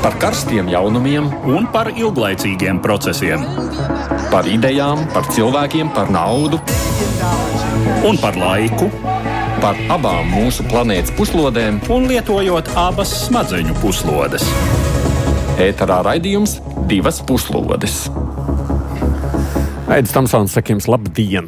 Par karstiem jaunumiem un par ilglaicīgiem procesiem. Par idejām, par cilvēkiem, par naudu Un par laiku. Par abām mūsu planētas puslodēm. Un lietojot abas smadzeņu puslodes. Ēterā raidījums Divas puslodes. Aidis Tamsons saka jums labdien!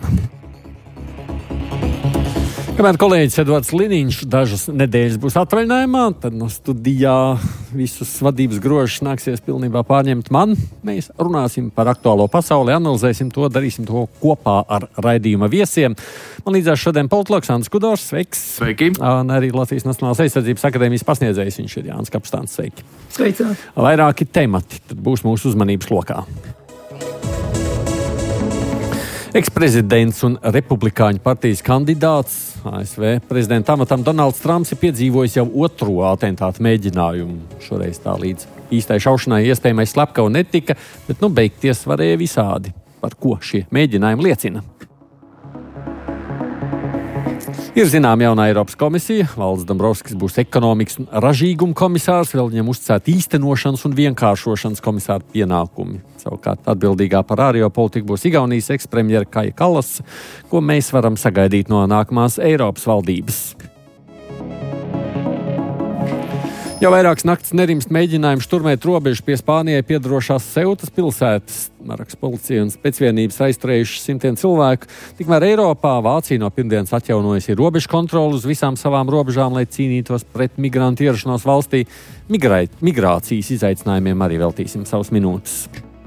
Kamēr kolēģis Edvards Liniņš dažas nedēļas būs atvaļinājumā, tad no studijā visus vadības grožus nāksies pilnībā pārņemt man. Mēs runāsim par aktuālo pasauli, analizēsim to, darīsim to kopā ar raidījuma viesiem. Man līdzās šodien politologs Andris Kudors, sveiks! Sveiki! Un arī Latvijas Nacionālās aizsardzības akadēmijas pasniedzējs, viņš ir Jānis Kapstāns, sveiki! Sveicināti! Vairāki temati tad būs mūsu uzmanības lokā. Eksprezidents un republikāņu partijas kandidāts ASV prezidenta amatam Donalds Trumps ir piedzīvojis jau otro atentātu mēģinājumu. Šoreiz tā līdz īstai šaušanai iespējamais slepkava netika, bet beigties varēja visādi. Par ko šie mēģinājumi liecina? Ir zinām jaunā Eiropas komisija. Valdis Dombrovskis būs ekonomikas un ražīguma komisārs, vēl viņam uzticēt īstenošanas un vienkāršošanas komisāra pienākumi. Savukārt atbildīgā par ārējo politiku būs Igaunijas ekspremjera Kaja Kallas, ko mēs varam sagaidīt no nākamās Eiropas valdības. Jau vairākas naktas nerimst mēģinājumi šturmēt robežu pie Spānijai piedarošās Ceutas pilsētas. Maraks policija un specvienības aizturējuši simtiem cilvēku. Tikmēr Eiropā Vācija no pirmdienas atjaunojusi robežu kontroli uz visām savām robežām, lai cīnītos pret migrantu ierašanos valstī. Migrācijas izaicinājumiem arī veltīsim savas minūtes.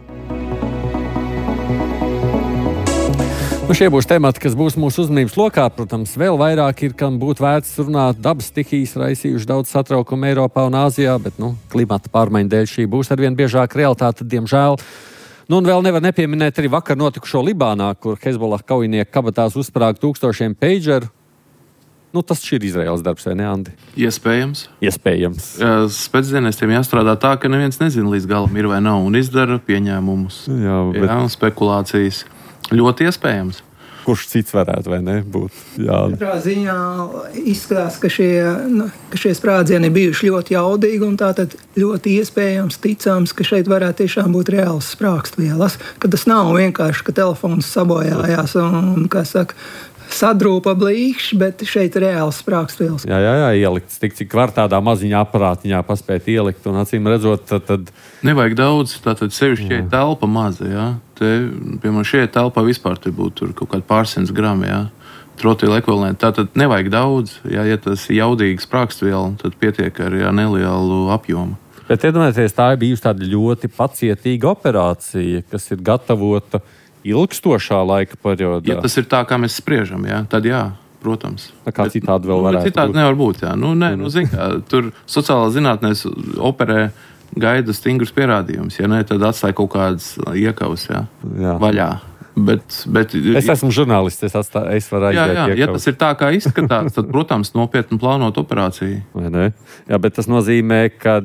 Šie būs temati, kas būs mūsu uzmanības lokā. Protams, vēl vairāk ir, kam būtu vērts runāt. Dabas stihijas raisījuši daudz satraukumu Eiropā un Āzijā, bet klimata pārmaiņu dēļ šī būs arvien biežāk realitāte, diemžēl. Un vēl nevar nepieminēt arī vakar notikušo Libānā, kur Hezbollah kaujinieki kabatās uzsprāga tūkstošiem peidžeru. Tas ir Izraēlas darbs, vai ne, Andi? Iespējams. Spēcdienestiem jāstrādā tā, ka neviens nezina līdz galam ir vai nav, un izdara pieņēmumus. Un spekulācijas. Ļoti iespējams. Kurš cits varētu vai ne būt? Katrā ziņā izskatās, ka šie sprādzieni bijuši ļoti jaudīgi, un tātad ļoti iespējams, ticams, ka šeit varētu tiešām būt reāls sprāgstvielas, ka tas nav vienkārši, ka telefons sabojājās un sadrūpa blīkšķi, bet šeit ir reāls sprāgstvielas. Jā, ielikts tik, cik var tādā maziņā aparātiņā paspēt ielikt, un acīm redzot, tad... Nevajag daudz, tātad sevišķi šie telpa maza, jā. Piemēram, šie telpā vispār te būtu kaut kādi pārsimts grami, jā. Trotila ekvivalenti, tātad nevajag daudz, jā, ja tas ir jaudīgs sprāgstviela, tad pietiek ar nelielu apjomu. Bet iedomājieties, tā ir bijusi tāda ļoti pacietīga operācija, kas ir gatavota ilgstošā laika periodā. Ja tas ir tā, kā mēs spriežam, jā, tad jā, protams. Kā citādi vēl varētu būt? Citādi nevar būt, jā. Zin kā, tur sociālā zinātnēs operē gaida stingrus pierādījumus. Ja ne, tad atstāja kaut kādas iekavas, jā. Vaļā. Bet, es esmu žurnālists, es varu aiziet iekavas. Ja tas ir tā, kā izskatās, tad, protams, nopietni plānot operāciju. Vai ne? Jā, bet tas nozīmē, ka...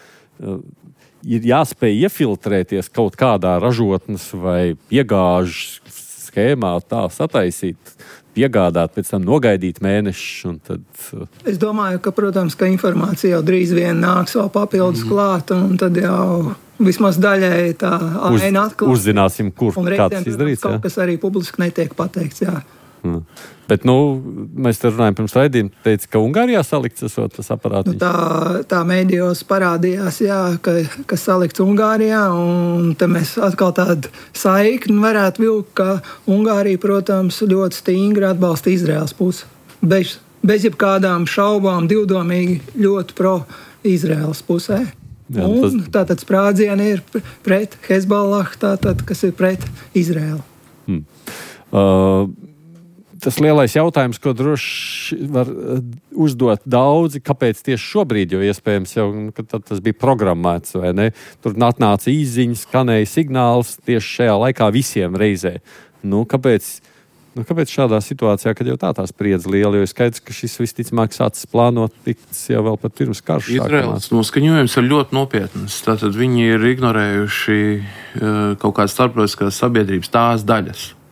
ir jāspēj iefiltrēties kaut kādā ražotnes vai piegāžu schēmā, tā sataisīt, piegādāt, pēc tam nogaidīt mēnešus. Tad... Es domāju, ka, protams, ka informācija jau drīz vien nāks vēl papildus klāt, un tad jau vismaz daļēji tā aina atklāt. Uzzināsim, kur kāds izdarīts. Kaut kas arī publiski netiek pateikts, jā. Bet, mēs te runājam pirms raidījuma, teica, ka Ungārijā salikts tas aparātiņš. Tā mēdījos parādījās, jā, ka salikts Ungārijā, un te mēs atkal tādu saikni varētu vilkt, ka Ungārija, protams, ļoti stingri atbalsta Izraēlas pusi. Bez jebkādām šaubām, divdomīgi ļoti pro-Izraēlas pusē. Jā, un tātad sprādzieni ir pret Hezbollah, tātad, kas ir pret Izraēlu. Tas lielais jautājums, ko droši var uzdot daudzi, kāpēc tieši šobrīd, jo iespējams jau, kad tas bija programmēts, vai ne? Tur atnāca izziņas, skanēja signāls tieši šajā laikā visiem reizē. Kāpēc šādā situācijā, kad jau tā spriedze liela, jo ir skaidrs, ka šis visticamāk sācis plānot tiks jau vēl pat pirms karš sākumā? Izraēlas noskaņojums ir ļoti nopietnas. Tātad viņi ir ignorējuši kaut kādas starptautiskās sabiedrības tās daļas.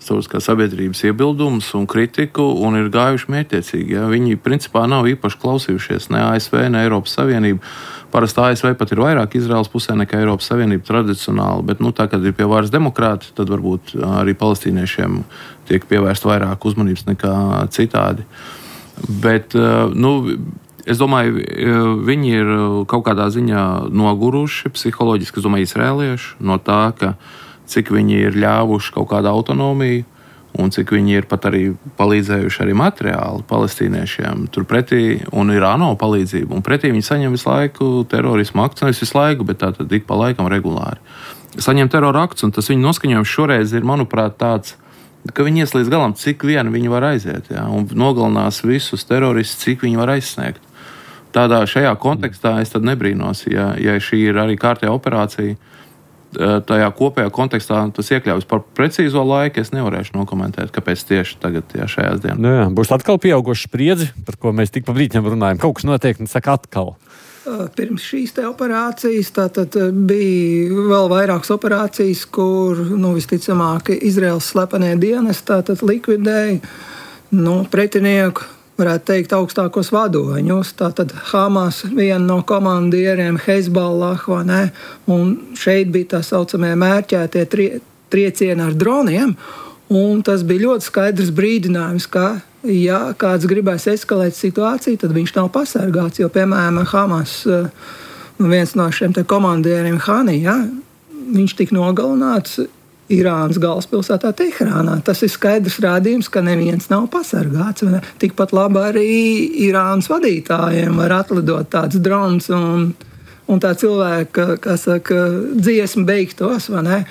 caur sabiedrības iebildumus un kritiku un ir gājuši mērķtiecīgi. Ja? Viņi principā nav īpaši klausījušies ne ASV, ne Eiropas Savienību. Parasti ASV pat ir vairāk Izraēlas pusē nekā Eiropas Savienība tradicionāli, bet tā, kad ir pie varas demokrāti, tad varbūt arī palestīniešiem tiek pievērst vairāk uzmanības nekā citādi. Bet, es domāju, viņi ir kaut kādā ziņā noguruši psiholoģiski, es domāju, izrēlieši no tā, ka cik viņi ir ļāvuši kaut kādu autonomiju un cik viņi ir pat arī palīdzējuši arī materiāli palestīniešiem turpretī, un ir ANO palīdzība, un pretī viņi saņem visu laiku terorismu aktus, nevis visu laiku, bet tātad ik pa laikam regulāri. Saņem terora aktus, un tas viņu noskaņojums šoreiz ir, manuprāt, tāds, ka viņi ies līdz galam, cik vien viņi var aiziet, ja, un nogalinās visus teroristus, cik viņi var aizsniegt. Šajā kontekstā es tad nebrīnos, ja šī ir arī kārtējā operācija, tajā kopējā kontekstā tas iekļaujas. Par precīzo laiku es nevarēšu nokomentēt, kāpēc tieši tagad, šajās dienās. Jā, būs atkal pieauguša spriedzi, par ko mēs tik pa brīķiem runājam. Kaut kas notiek, un saka atkal. Pirms šīs te operācijas tātad bija vēl vairākas operācijas, kur, visticamāk, Izraēlas slepenie dienesti tātad likvidēja pretinieku, varētu teikt, augstākos vadoņus. Tātad Hamas, viena no komandieriem, Hezbollah, vai ne? Un šeit bija tā saucamie mērķētie triecieni ar droniem. Un tas bija ļoti skaidrs brīdinājums, ka, ja kāds gribēs eskalēt situāciju, tad viņš nav pasargāts. Jo, piemēram, Hamas, viens no šiem te komandieriem, Hani, viņš tika nogalināts Irānas galvaspilsētā Teherānā. Tas ir skaidrs rādījums, ka neviens nav pasargāts. Tikpat labi arī Irānas vadītājiem var atlidot tāds drons un tā cilvēka, kā saka, dziesma beigtos, vai ne?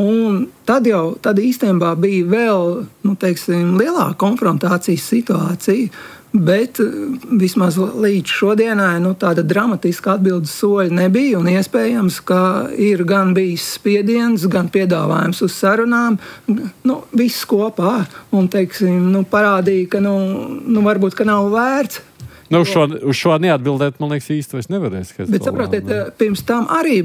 Tad īstenībā bija vēl, lielāka konfrontācijas situācija, bet vismaz līdz šodienai tāda dramatiska atbildes soļa nebija, un iespējams, ka ir gan bijis spiediens, gan piedāvājums uz sarunām, viss kopā, un, parādīja, ka, varbūt, ka nav vērts. Uz šo neatbildēt, man liekas, īsti vairs nevarēs. Bet saprotiet, pirms tam arī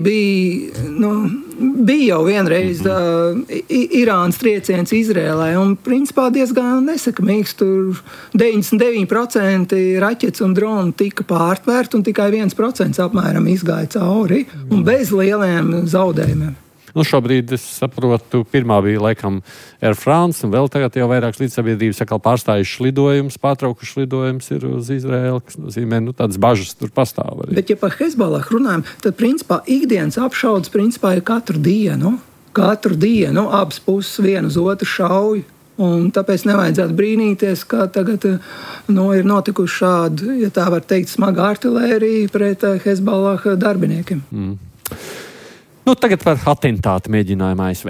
bija jau vienreiz Irānas trieciens Izrēlē, un principā diezgan nesekmīgs. Tur 99% raķetes un droni tika pārtvērt, un tikai 1% apmēram izgāja cauri, un bez lieliem zaudējumiem. Šobrīd, es saprotu, pirmā bija laikam Air France, un vēl tagad jau vairākas līdzsabiedrības atkal pārstājušas lidojumus, pārtraukušas lidojumus ir uz Izraēlu, kas nozīmē, tādas bažas tur pastāv arī. Bet, ja par Hezbollah runājam, tad, principā, ikdienas apšaudas, principā, ir katru dienu. Katru dienu abas puses vienu uz otru šauj. Un tāpēc nevajadzētu brīnīties, ka tagad ir notikuši šādi, ja tā var teikt, smaga artilērija pret Hezbollah darbiniekiem. Tagad par atentātu mēģinājumu ASV.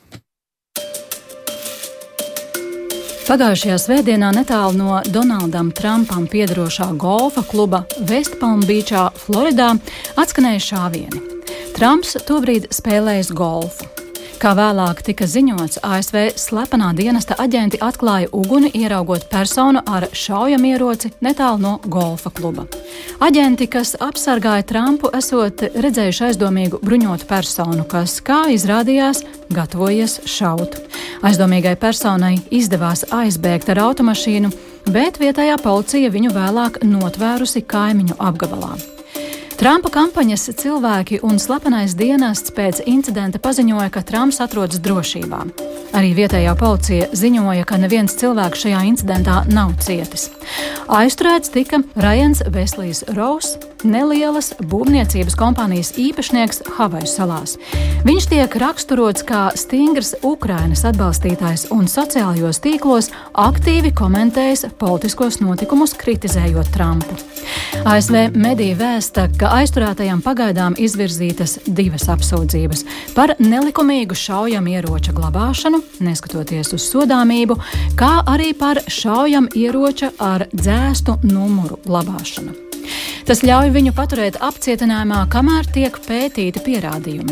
Pagājušajā svētdienā netālu no Donaldam Trumpam piederošā golfa kluba West Palm Beachā, Floridā, atskanēja šāvieni. Trumps tobrīd spēlējis golfu. Kā vēlāk tika ziņots, ASV slepenā dienesta aģenti atklāja uguni, ieraugot personu ar šaujamieroci netālu no golfa kluba. Aģenti, kas apsargāja Trumpu, esot redzējuši aizdomīgu bruņotu personu, kas, kā izrādījās, gatavojies šaut. Aizdomīgai personai izdevās aizbēgt ar automašīnu, bet vietējā policija viņu vēlāk notvērusi kaimiņu apgabalā. Trumpa kampaņas cilvēki un slepenais dienests pēc incidenta paziņoja, ka Trumps atrodas drošībā. Arī vietējā policija ziņoja, ka neviens cilvēks šajā incidentā nav cietis. Aizturēts tika Ryans Veslijs Ross, nelielas būvniecības kompānijas īpašnieks Havaju salās. Viņš tiek raksturots kā stingrs Ukrainas atbalstītājs un sociālajos tīklos aktīvi komentējis politiskos notikumus, kritizējot Trumpu. ASV mediji vēsta, ka aizturētajam pagaidām izvirzītas 2 apsūdzības par nelikumīgu šaujamieroča glabāšanu, neskatoties uz sodāmību, kā arī par šaujamieroča ar dzēstu numuru glabāšanu. Tas ļauj viņu paturēt apcietinājumā, kamēr tiek pētīti pierādījumi.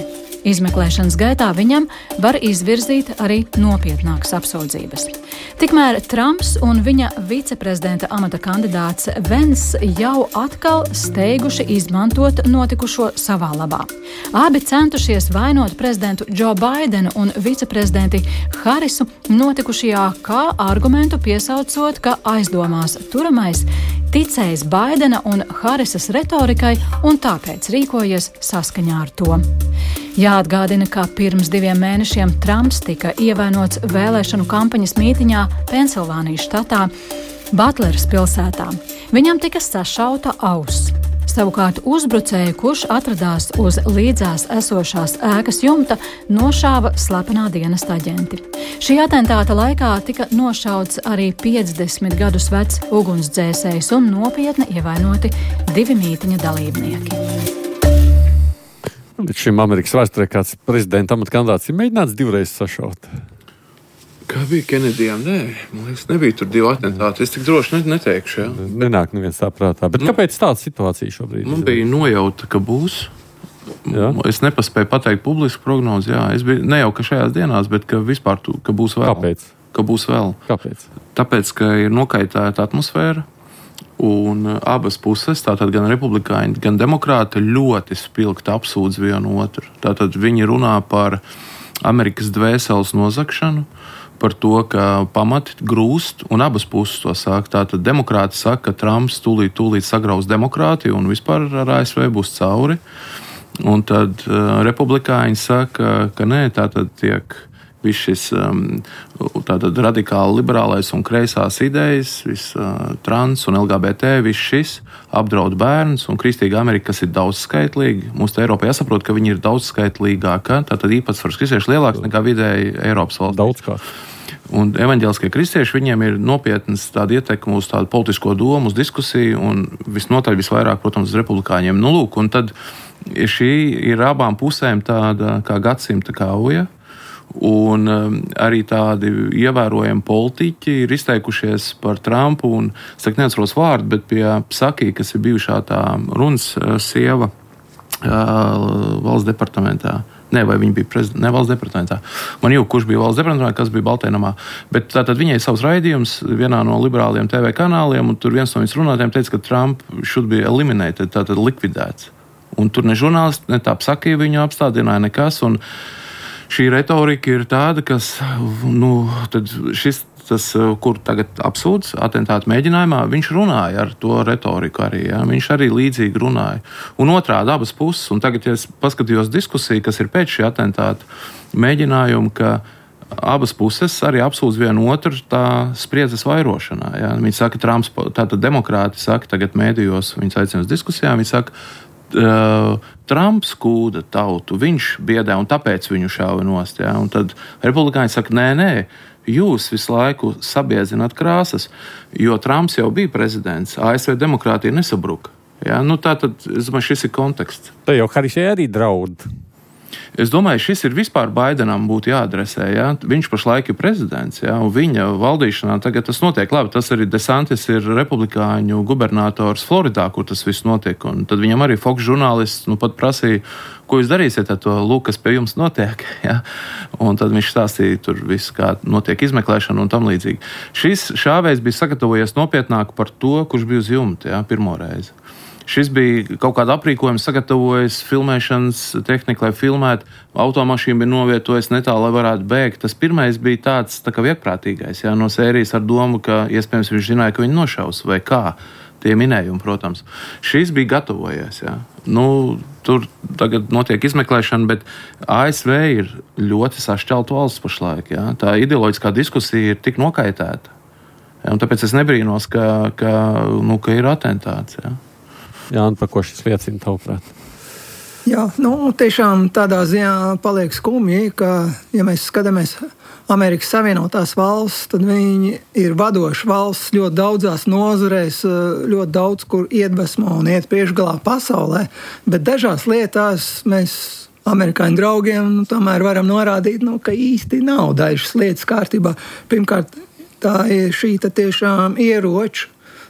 Izmeklēšanas gaitā viņam var izvirzīt arī nopietnākas apsūdzības. Tikmēr Trumps un viņa viceprezidenta amata kandidāts Vens jau atkal steiguši izmantot notikušo savā labā. Abi centušies vainot prezidentu Joe Bidenu un viceprezidenti Harisu notikušajā, kā argumentu piesaucot, ka aizdomās turamais ticējis Baidena un Harisas retorikai un tāpēc rīkojies saskaņā ar to. Jāatgādina, ka pirms 2 mēnešiem Trumps tika ievainots vēlēšanu kampaņas mītiņā Pensilvānijas štatā Butleras pilsētā. Viņam tika sašauta auss. Savukārt uzbrucēju, kurš atradās uz līdzās esošās ēkas jumta, nošāva slepenā dienesta aģenti. Šī atentāta laikā tika nošauts arī 50 gadus vecs ugunsdzēsējs un nopietni ievainoti 2 mītiņa dalībnieki. Bet šim Amerikas vēsturē kāds prezidenta amata kandidāts ir mēģināts 2 reizes sašaut. Kā bija Kenedijam? Nē, man liekas, nebija tur 2 atentāti. Es tik droši neteikšu. Ja? Nenāk neviens tā prātā. Bet kāpēc tāda situācija šobrīd? Man bija nojauta, ka būs. Jā. Es nepaspēju pateikt publisku prognozi. Jā, es biju ne jau ka šajās dienās, bet ka vispār ka būs vēl. Kāpēc? Ka būs vēl. Kāpēc? Tāpēc, ka ir nokaitēta atmosfēra. Un abas puses, tātad gan republikāņi, gan demokrāti, ļoti spilgti apsūdz vienu otru. Tātad viņi runā par Amerikas dvēseles nozagšanu, par to, ka pamati grūst, un abas puses to saka. Tātad demokrāti saka, ka Trumps tūlīt sagraus demokrātiju un vispār ar ASV būs cauri. Un tad republikāņi saka, ka nē, tātad tiek viss šis tātad radikāli liberālais un kreisās idejas, viss trans un LGBT, viss šis apdraud bērns un kristīga Amerika, kas ir daudzskaitlīga. Mums te Eiropā jāsaprot, ka viņi ir daudzskaitlīgāka, tātad īpatsvars kristieši lielāks nekā vidēji Eiropas valsts. Daudzkārt. Un evaņģēliskie kristieši, viņiem ir nopietnas tāda ietekme uz tādu politisko domu, uz diskusiju un visnotaļ visvairāk, protams, uz republikāņiem. Nu, lūk, un tad šī ir abām pusēm tāda kā gadsimta kauja. Un arī tādi ievērojami politiķi ir izteikušies par Trumpu, un es neatceros vārdu, bet pie Psaki, kas ir bijušā tā runas sieva valsts departamentā. Nē, vai viņa bija prezidenta? Nē, valsts departamentā. Man jau, kurš bija valsts departamentā, kas bija Baltēnamā. Bet tātad viņai savs raidījums vienā no liberāliem TV kanāliem, un tur viens no viņas runātājiem teica, ka Trump should be eliminated, tātad likvidēts. Un tur ne žurnālisti, ne tā Psaki viņu apstādināja nekas, un šī retorika ir tāda, kas, tad tas, kur tagad apsūdz atentātu mēģinājumā, viņš runāja ar to retoriku arī, ja? Viņš arī līdzīgi runāja. Un otrādi abas puses, un tagad, ja es paskatījos diskusiju, kas ir pēc šī atentāta mēģinājuma, ka abas puses arī apsūdz vienu otru tā spriedzes vairošanā. Ja? Viņi saka, Trumps, tātad demokrāti saka tagad mēdījos, viņus aicina uz diskusijām, viņi saka, Trumps kūda tautu, viņš biedē un tāpēc viņu šāva nost. Ja? Un tad republikāņi saka, nē, jūs visu laiku sabiedzināt krāsas, jo Trumps jau bija prezidents, ASV demokrātija nesabruka. Ja? Tātad, es domāju, šis ir konteksts. Te jau Harisai arī draud. Es domāju, šis ir vispār Baidenam būtu jāadresē. Ja? Viņš pašlaik ir prezidents, ja? Un viņa valdīšanā tagad tas notiek labi. Tas arī DeSantis ir republikāņu gubernators Floridā, kur tas viss notiek. Un tad viņam arī Fox žurnālists pat prasīja, ko jūs darīsiet ar to, lūk, kas pie jums notiek. Ja? Un tad viņš stāstīja tur viss, kā notiek izmeklēšana un tam līdzīgi. Šis šāvējs bija sagatavojies nopietnāk par to, kurš bija uz jumta, ja? Pirmo reizi. Šis bija kaut kāda aprīkojuma sagatavojis, filmēšanas tehnika, lai filmētu, automašīna bija novietojis netālu, lai varētu bēgt. Tas pirmais bija tāds tā kā vietprātīgais, ja? No sērijas ar domu, ka iespējams viņš zināja, ka viņi nošaus vai kā. Tie minējumi, protams. Šis bija gatavojies. Ja? Tur tagad notiek izmeklēšana, bet ASV ir ļoti sašķelta valsts pašlaik. Ja? Tā ideoloģiskā diskusija ir tik nokaitēta. Ja? Un tāpēc es nebrīnos, ka ir atentāts. Ja? Jā, un par ko šis liecina tavuprāt? Jā, tiešām tādā ziņā paliek skumji, ka, ja mēs skatāmies Amerikas Savienotās valsts, tad viņi ir vadoša valsts ļoti daudzās nozarēs, ļoti daudz, kur iedvesmo un iet priekšgalā pasaulē, bet dažās lietās mēs amerikāņu draugiem tomēr varam norādīt, ka īsti nav dažas lietas kārtībā. Pirmkārt, tā ir šī tiešām ieroču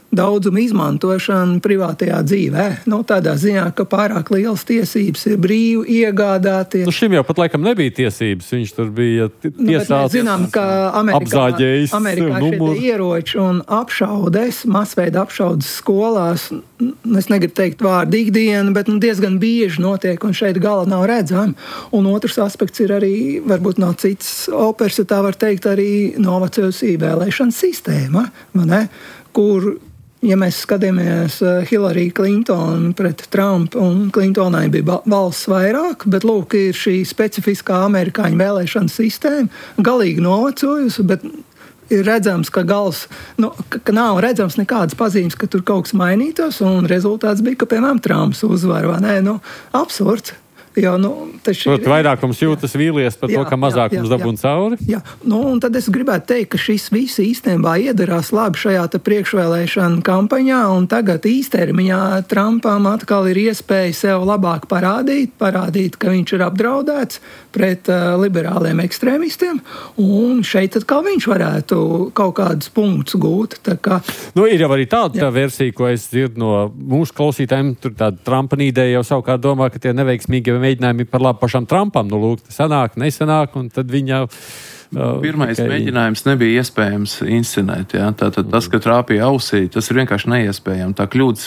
daudzumu izmantošanu privātajā dzīvē. Tādā ziņā, ka pārāk lielas tiesības ir brīvi iegādāties. Šim jau pat laikam nebija tiesības. Viņš tur bija tiesāts, mēs zinām, ka apzāģējis Amerikā šie ieroči un apšaudes, masveida apšaudes skolās, es negribu teikt vārdu ikdienu, bet diezgan bieži notiek, un šeit gala nav redzama. Un otrs aspekts ir arī, varbūt no citas operas, ja tā var teikt, arī novecojusi vēlēšana sistēma, kur, ja mēs skatāmies Hillary Clinton pret Trumpu, un Clintonai bija balss vairāk, bet lūk, ir šī specifiskā amerikāņu vēlēšana sistēma, galīgi novecojusi, bet ir redzams, ka ka nav redzams nekādas pazīmes, ka tur kaut kas mainītos, un rezultāts bija, ka, piemēram, Trumps uzvar, vai ne? Absurds. Jo, Proti, vairākums jūtas vīlies par to, ka mazākums dabūna cauri. Jā. Un tad es gribētu teikt, ka šis viss īstenībā iedarās labi šajā priekšvēlēšana kampaņā, un tagad īstermiņā Trumpam atkal ir iespēja sev labāk parādīt, ka viņš ir apdraudēts pret liberāliem ekstrēmistiem, un šeit atkal viņš varētu kaut kādus punktus gūt. Ir jau arī tāda versija, ko es dzirdu no mūsu klausītājiem, tur tāda Trumpa ideja jau savukārt domā, ka tie neveiksmīgi mēģinājumi par labu pašam Trumpam. Lūk, sanāk, nesanāk, un tad viņa... Pirmais mēģinājums nebija iespējams inscenēt. Ja? Tātad tas, ka trāpīja ausī, tas ir vienkārši neiespējami. Tā kļūdas,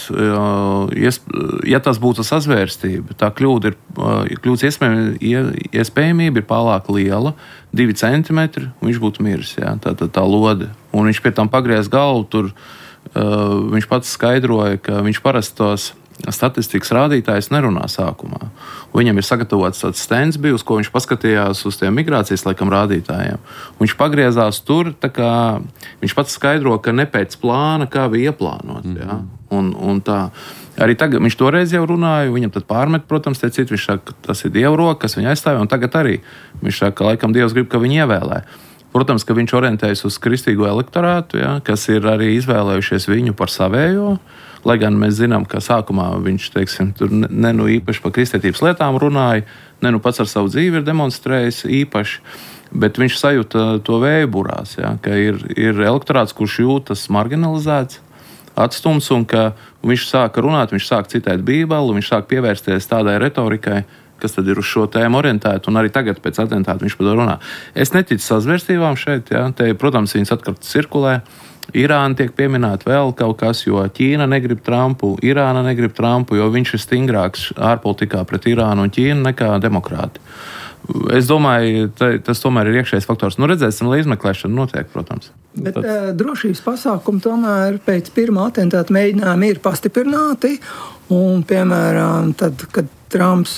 ja tas būtu sazvērstība, tā kļūdas iespējamība ir pārāk liela, 2 centimetri, un viņš būtu miris. Ja? Tā lode. Un viņš pie tam pagriez galvu, tur viņš pats skaidroja, ka viņš parastos statistikas rādītājs nerunā sākumā. Viņam ir sagatavots tāds stends bija, uz ko viņš paskatījās uz tiem migrācijas laikam rādītājiem. Viņš pagriezās tur, tā kā viņš pats skaidro, ka ne pēc plāna, kā bija ieplānots. Ja? Un tā. Arī tagad viņš toreiz jau runāja, viņam tad pārmet, protams, teicīt, viņš saka, ka tas ir Dieva roka, kas viņu aizstāja, un tagad arī viņš saka, ka laikam Dievs grib, ka viņu ievēlē. Protams, ka viņš orientējas uz kristīgo elektorātu, ja, kas ir arī izvēlējušies viņu par savējo, lai gan mēs zinām, ka sākumā viņš, teiksim, tur īpaši par kristietības lietām runāja, pats ar savu dzīvi ir demonstrējis īpaši, bet viņš sajūta to vēju burās, ja, ka ir elektorāts, kurš jūtas marginalizēts, atstumts, un ka viņš sāka runāt, viņš sāka citēt Bībeli, viņš sāka pievērsties tādai retorikai, kas tad ir uz šo tēmu orientēta, un arī tagad pēc atentāta viņš par to runā. Es neticu sazvērstībām šeit, ja, te, protams, viņas atkārt cirkulē. Irāna tiek pieminēta vēl kaut kas, jo Ķīna negrib Trumpu, Irāna negrib Trumpu, jo viņš ir stingrāks ārpolitikā pret Irānu un Ķīnu nekā demokrāti. Es domāju, tas tomēr ir iekšējais faktors. Redzēsim, lai izmeklēšana notiek, protams. Bet drošības pasākumi tomēr pēc pirmā atentāta mēģinājuma ir pastiprināti, un, piemēram, tad, kad Trumps...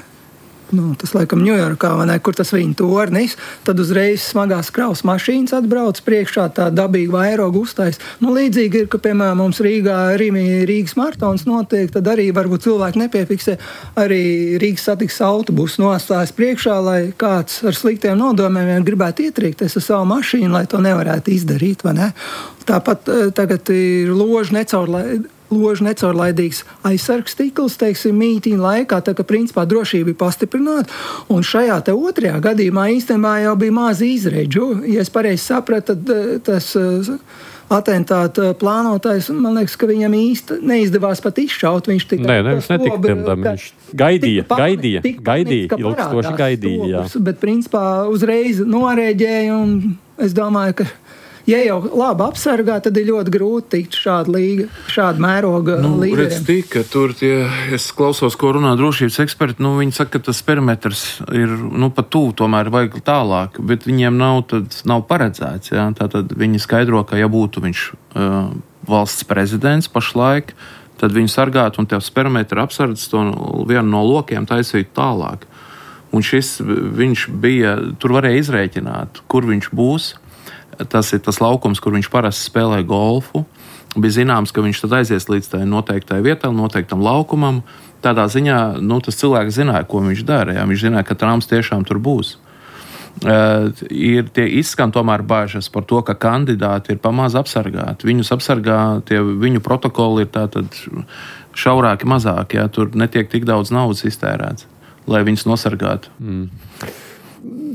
tas laikam Ņujorkā, vai ne, kur tas viņa tornis, tad uzreiz smagās kravas mašīnas atbrauc priekšā, tā dabīgi vairogu uztais. Līdzīgi ir, ka, piemēram, mums Rīgas maratons notiek, tad arī varbūt cilvēki nepiefiksē, arī Rīgas satiksmes autobusu nostājas priekšā, lai kāds ar sliktiem nodomiem gribētu ietriekties ar savu mašīnu, lai to nevarētu izdarīt, vai ne? Tāpat tagad ir ložu necaurlaidīgs aizsargs stikls, teiksim, mītīņa laikā, tā ka principā drošība ir pastiprināta, un šajā te otrajā gadījumā īstenībā jau bija maz izredžu. Ja es pareizi sapratu, tad tas atentāta plānotājs, man liekas, ka viņam īsti neizdevās pat izšaut. Viņš tikai viņš netika tiem, viņš gaidīja, ilgstoši gaidīja. Jā. Bet principā uzreiz norēģēja, un es domāju, ka ja jau labi apsargā, tad ir ļoti grūti tikt šāda mēroga līderiem. Tur es klausos, ko runā drošības eksperti, viņi saka, ka tas perimetrs ir pat tuvu, tomēr vajag tālāk, bet viņiem nav paredzēts. Ja? Tātad viņi skaidro, ka ja būtu viņš valsts prezidents pašlaik, tad viņu sargātu un tevs perimetra apsardzes to vienu no lokiem taisītu tālāk. Un viņš bija, tur varēja izrēķināt, kur viņš būs. Tas ir tas laukums, kur viņš parasti spēlē golfu. Bija zināms, ka viņš tad aizies līdz tai noteiktai vietai, noteiktam laukumam. Tādā ziņā tas cilvēks zināja, ko viņš dara. Jā. Viņš zināja, ka Trumps tiešām tur būs. Izskan tomēr bažas par to, ka kandidāti ir pamaz apsargāti. Viņus apsargā, viņu protokoli ir tātad šaurāki, mazāki. Jā. Tur netiek tik daudz naudas iztērēts, lai viņus nosargātu.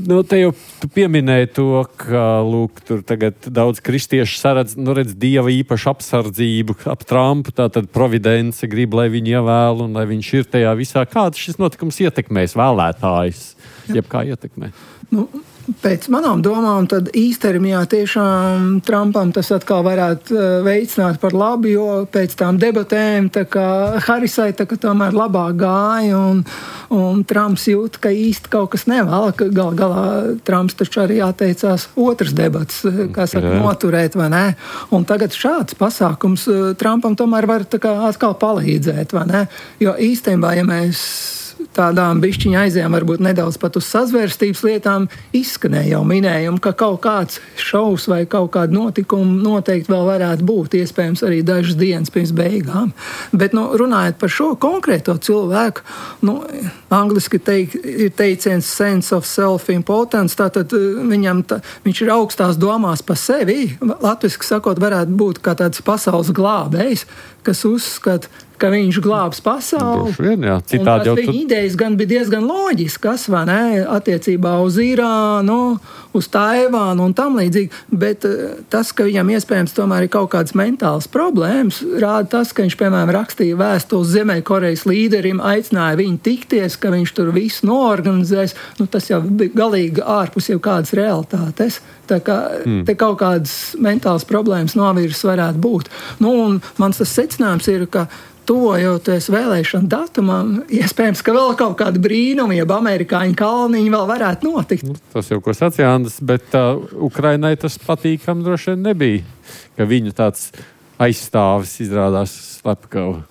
Te jau tu pieminēji to, ka, lūk, tur tagad daudz kristiešu saredz, redz Dieva īpašu apsardzību ap Trumpu, tātad providence grib, lai viņu ievēl un lai viņš ir tajā visā. Kāds šis notikums ietekmēs vēlētājus? Jeb kā ietekmē? Pēc manām domām, tad īstermiņā tiešām Trumpam tas atkal varētu veicināt par labu, jo pēc tām debatēm tā kā Harrisai tā kā tomēr labāk gāja un Trumps jūt, ka īsti kaut kas nevēl. Galā Trumps taču arī atteicās otrs debats, kā saka, noturēt, vai ne? Un tagad šāds pasākums Trumpam tomēr var tā kā atkal palīdzēt, vai ne? Jo īstenībā, ja mēs tādām bišķiņa aizējām varbūt nedaudz pat uz sazvērstības lietām, izskanēja jau minējumu, ka kaut kāds šovs vai kaut kāda notikuma noteikti vēl varētu būt, iespējams arī dažas dienas pirms beigām. Bet, runājot par šo konkrēto cilvēku, angliski ir teiciens sense of self-importance, tātad viņš ir augstās domās par sevi, latviski sakot, varētu būt kā tāds pasaules glābējs, kas uzskata, ka viņš glābs pasauli. Vien, jā. Citādi jau viņa idejas gan bija diezgan loģiskas, vai ne, attiecībā uz Irānu, uz Taivānu un tam līdzīgi, bet tas, ka viņam iespējams tomēr ir kaut kādas mentālas problēmas, rāda tas, ka viņš, piemēram, rakstīja vēstules Ziemeļkorejas līderim, aicināja viņu tikties, ka viņš tur visu noorganizēs, tas jau bija galīgi ārpus jau kādas realitātes. Tā kā te kaut kādas mentālas problēmas novirzes varētu būt. Un mans tas secinājums ir, ka tuvojoties vēlēšanu datumam, iespējams, ka vēl kaut kāda brīnuma, jeb amerikāņu kalniņi vēl varētu notikt. Tas jau, ko sacīja Andris, bet Ukrainai tas patīkam droši vien nebija, ka viņu tāds aizstāvis izrādās slepkava.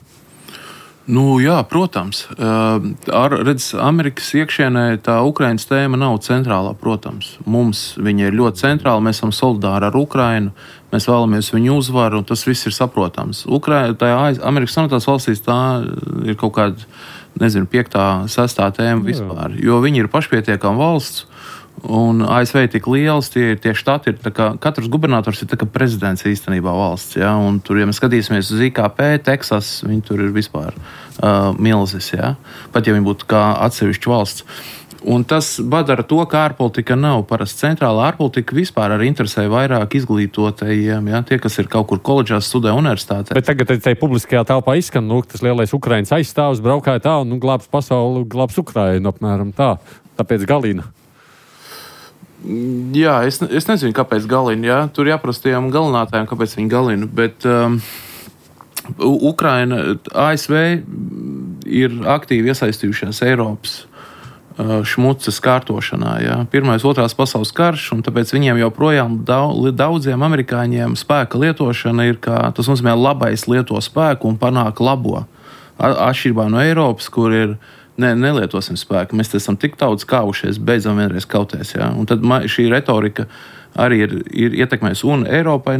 Jā, protams. Amerikas iekšienē tā Ukrainas tēma nav centrālā, protams. Mums viņa ir ļoti centrāla, mēs esam solidāri ar Ukrainu, mēs vēlamies viņu uzvaru, un tas viss ir saprotams. Amerikas Savienotās valstīs tā ir kaut kāda, 5., 6. tēma vispār, jo viņi ir pašpietiekama valsts, un ASV ir tik liels, tie štati ir tā kā, katrs gubernators ir tā kā prezidents īstenībā valsts, ja? Un tur, ja mēs skatīsimies uz IKP, Teksas, viņi tur ir vispār milzis, ja? Pat ja viņi būtu kā atsevišķa valsts. Un tas padara to, ka ārpolitika nav parasti centrāla ārpolitika, vispār arī interesē vairāk izglītotajiem, ja? Tie, kas ir kaut kur koledžās, studē universitātē. Bet tagad tai publiskajā telpā izskan, tas lielais Ukrainas aizstāvs braukāja tā un glābs pasauli, glābs Ukrainu apmēram tā, tāpēc Galina. Jā, es nezinu, kāpēc galina. Jā. Tur jāprasa tiem galinātājiem, kāpēc viņi galina. Bet Ukraina, ASV ir aktīvi iesaistījušies Eiropas šmuces kārtošanā. Jā. Pirmais, otrās pasaules karš, un tāpēc viņiem joprojām daudziem amerikāņiem spēka lietošana ir kā, tas nozīmē labais lieto spēku un panāk labo. Atšķirībā no Eiropas, kur ir nelietosim spēku. Mēs esam tik daudz kāvušies, beidzam vienreiz kauties. Ja? Un tad šī retorika arī ir ietekmējusi. Un Eiropai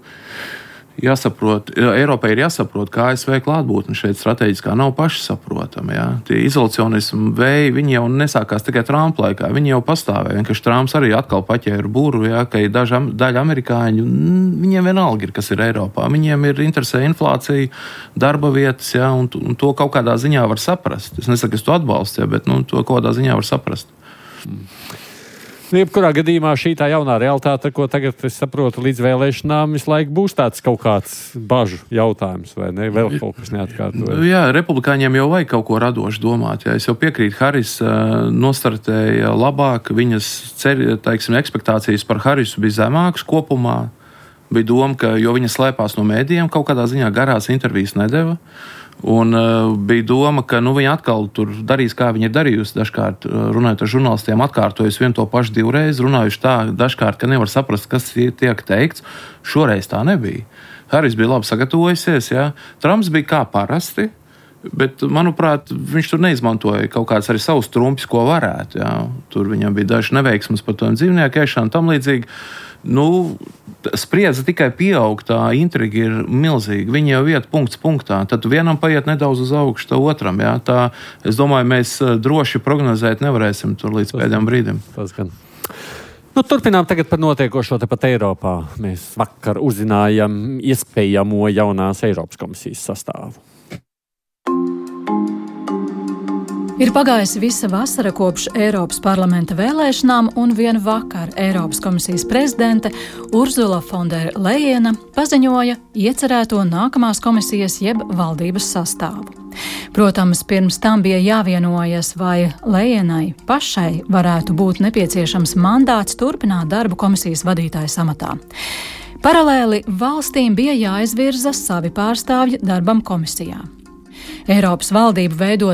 ir jāsaprot, ka ASV klātbūtne šeit strateģiskā nav pašsaprotama. Ja? Tie izolacionismu vēji, viņi jau nesākās tikai Trumpa laikā, viņi jau pastāvēja. Vienkārši Trumps arī atkal paķēra buru, ja? Ka daļa amerikāņu, viņiem vienalga ir, kas ir Eiropā. Viņiem ir interesē inflācija, darba vietas, ja? Un to kaut kādā ziņā var saprast. Es nesaku, es to atbalstu, ja? Bet to kaut kādā ziņā var saprast. Jebkurā gadījumā šī tā jaunā realitāte, ko tagad es saprotu līdz vēlēšanām, visu laiku būs tāds kaut kāds bažu jautājums, vai ne? Vēl kaut kas neatkārtojas. Jā, republikāņiem jau vajag kaut ko radoši domāt. Jā. Es jau piekrītu, Harris nostartēja labāk, viņas ekspektācijas par Harrisu bija zemākas kopumā. Bija doma, ka, jo viņa slēpās no mēdījiem, kaut kādā ziņā garās intervijas nedeva. Un bija doma, ka viņa atkal tur darīs, kā viņa ir darījusi. Dažkārt runājot ar žurnālistiem, atkārtojusi vienu to pašu divreiz, runājuši tā dažkārt, ka nevar saprast, kas tiek teikts. Šoreiz tā nebija. Harris bija labi sagatavojusies, jā. Trumps bija kā parasti, bet, manuprāt, viņš tur neizmantoja kaut kāds arī savus trumpis, ko varētu. Jā. Tur viņam bija daži neveiksmes par to dzīvnieku ēšanu un tam līdzīgi. Spriedze tikai pieaug, tā intriga ir milzīga. Viņi jau iet punkts punktā. Tad vienam paiet nedaudz uz augšu, tā otram. Jā. Tā, es domāju, mēs droši prognozēt nevarēsim tur līdz pēdējiem brīdim. Turpinām tagad par notiekošo tepat Eiropā. Mēs vakar uzzinājām iespējamo jaunās Eiropas komisijas sastāvu. Ir pagājusi visa vasara kopš Eiropas parlamenta vēlēšanām, un vien vakar Eiropas komisijas prezidente Urzula Fonderlejena paziņoja iecerēto nākamās komisijas jeb valdības sastāvu. Protams, pirms tam bija jāvienojas, vai Lejenai pašai varētu būt nepieciešams mandāts turpināt darbu komisijas vadītājas amatā. Paralēli valstīm bija jāizvirza savi pārstāvji darbam komisijā. Eiropas valdību veido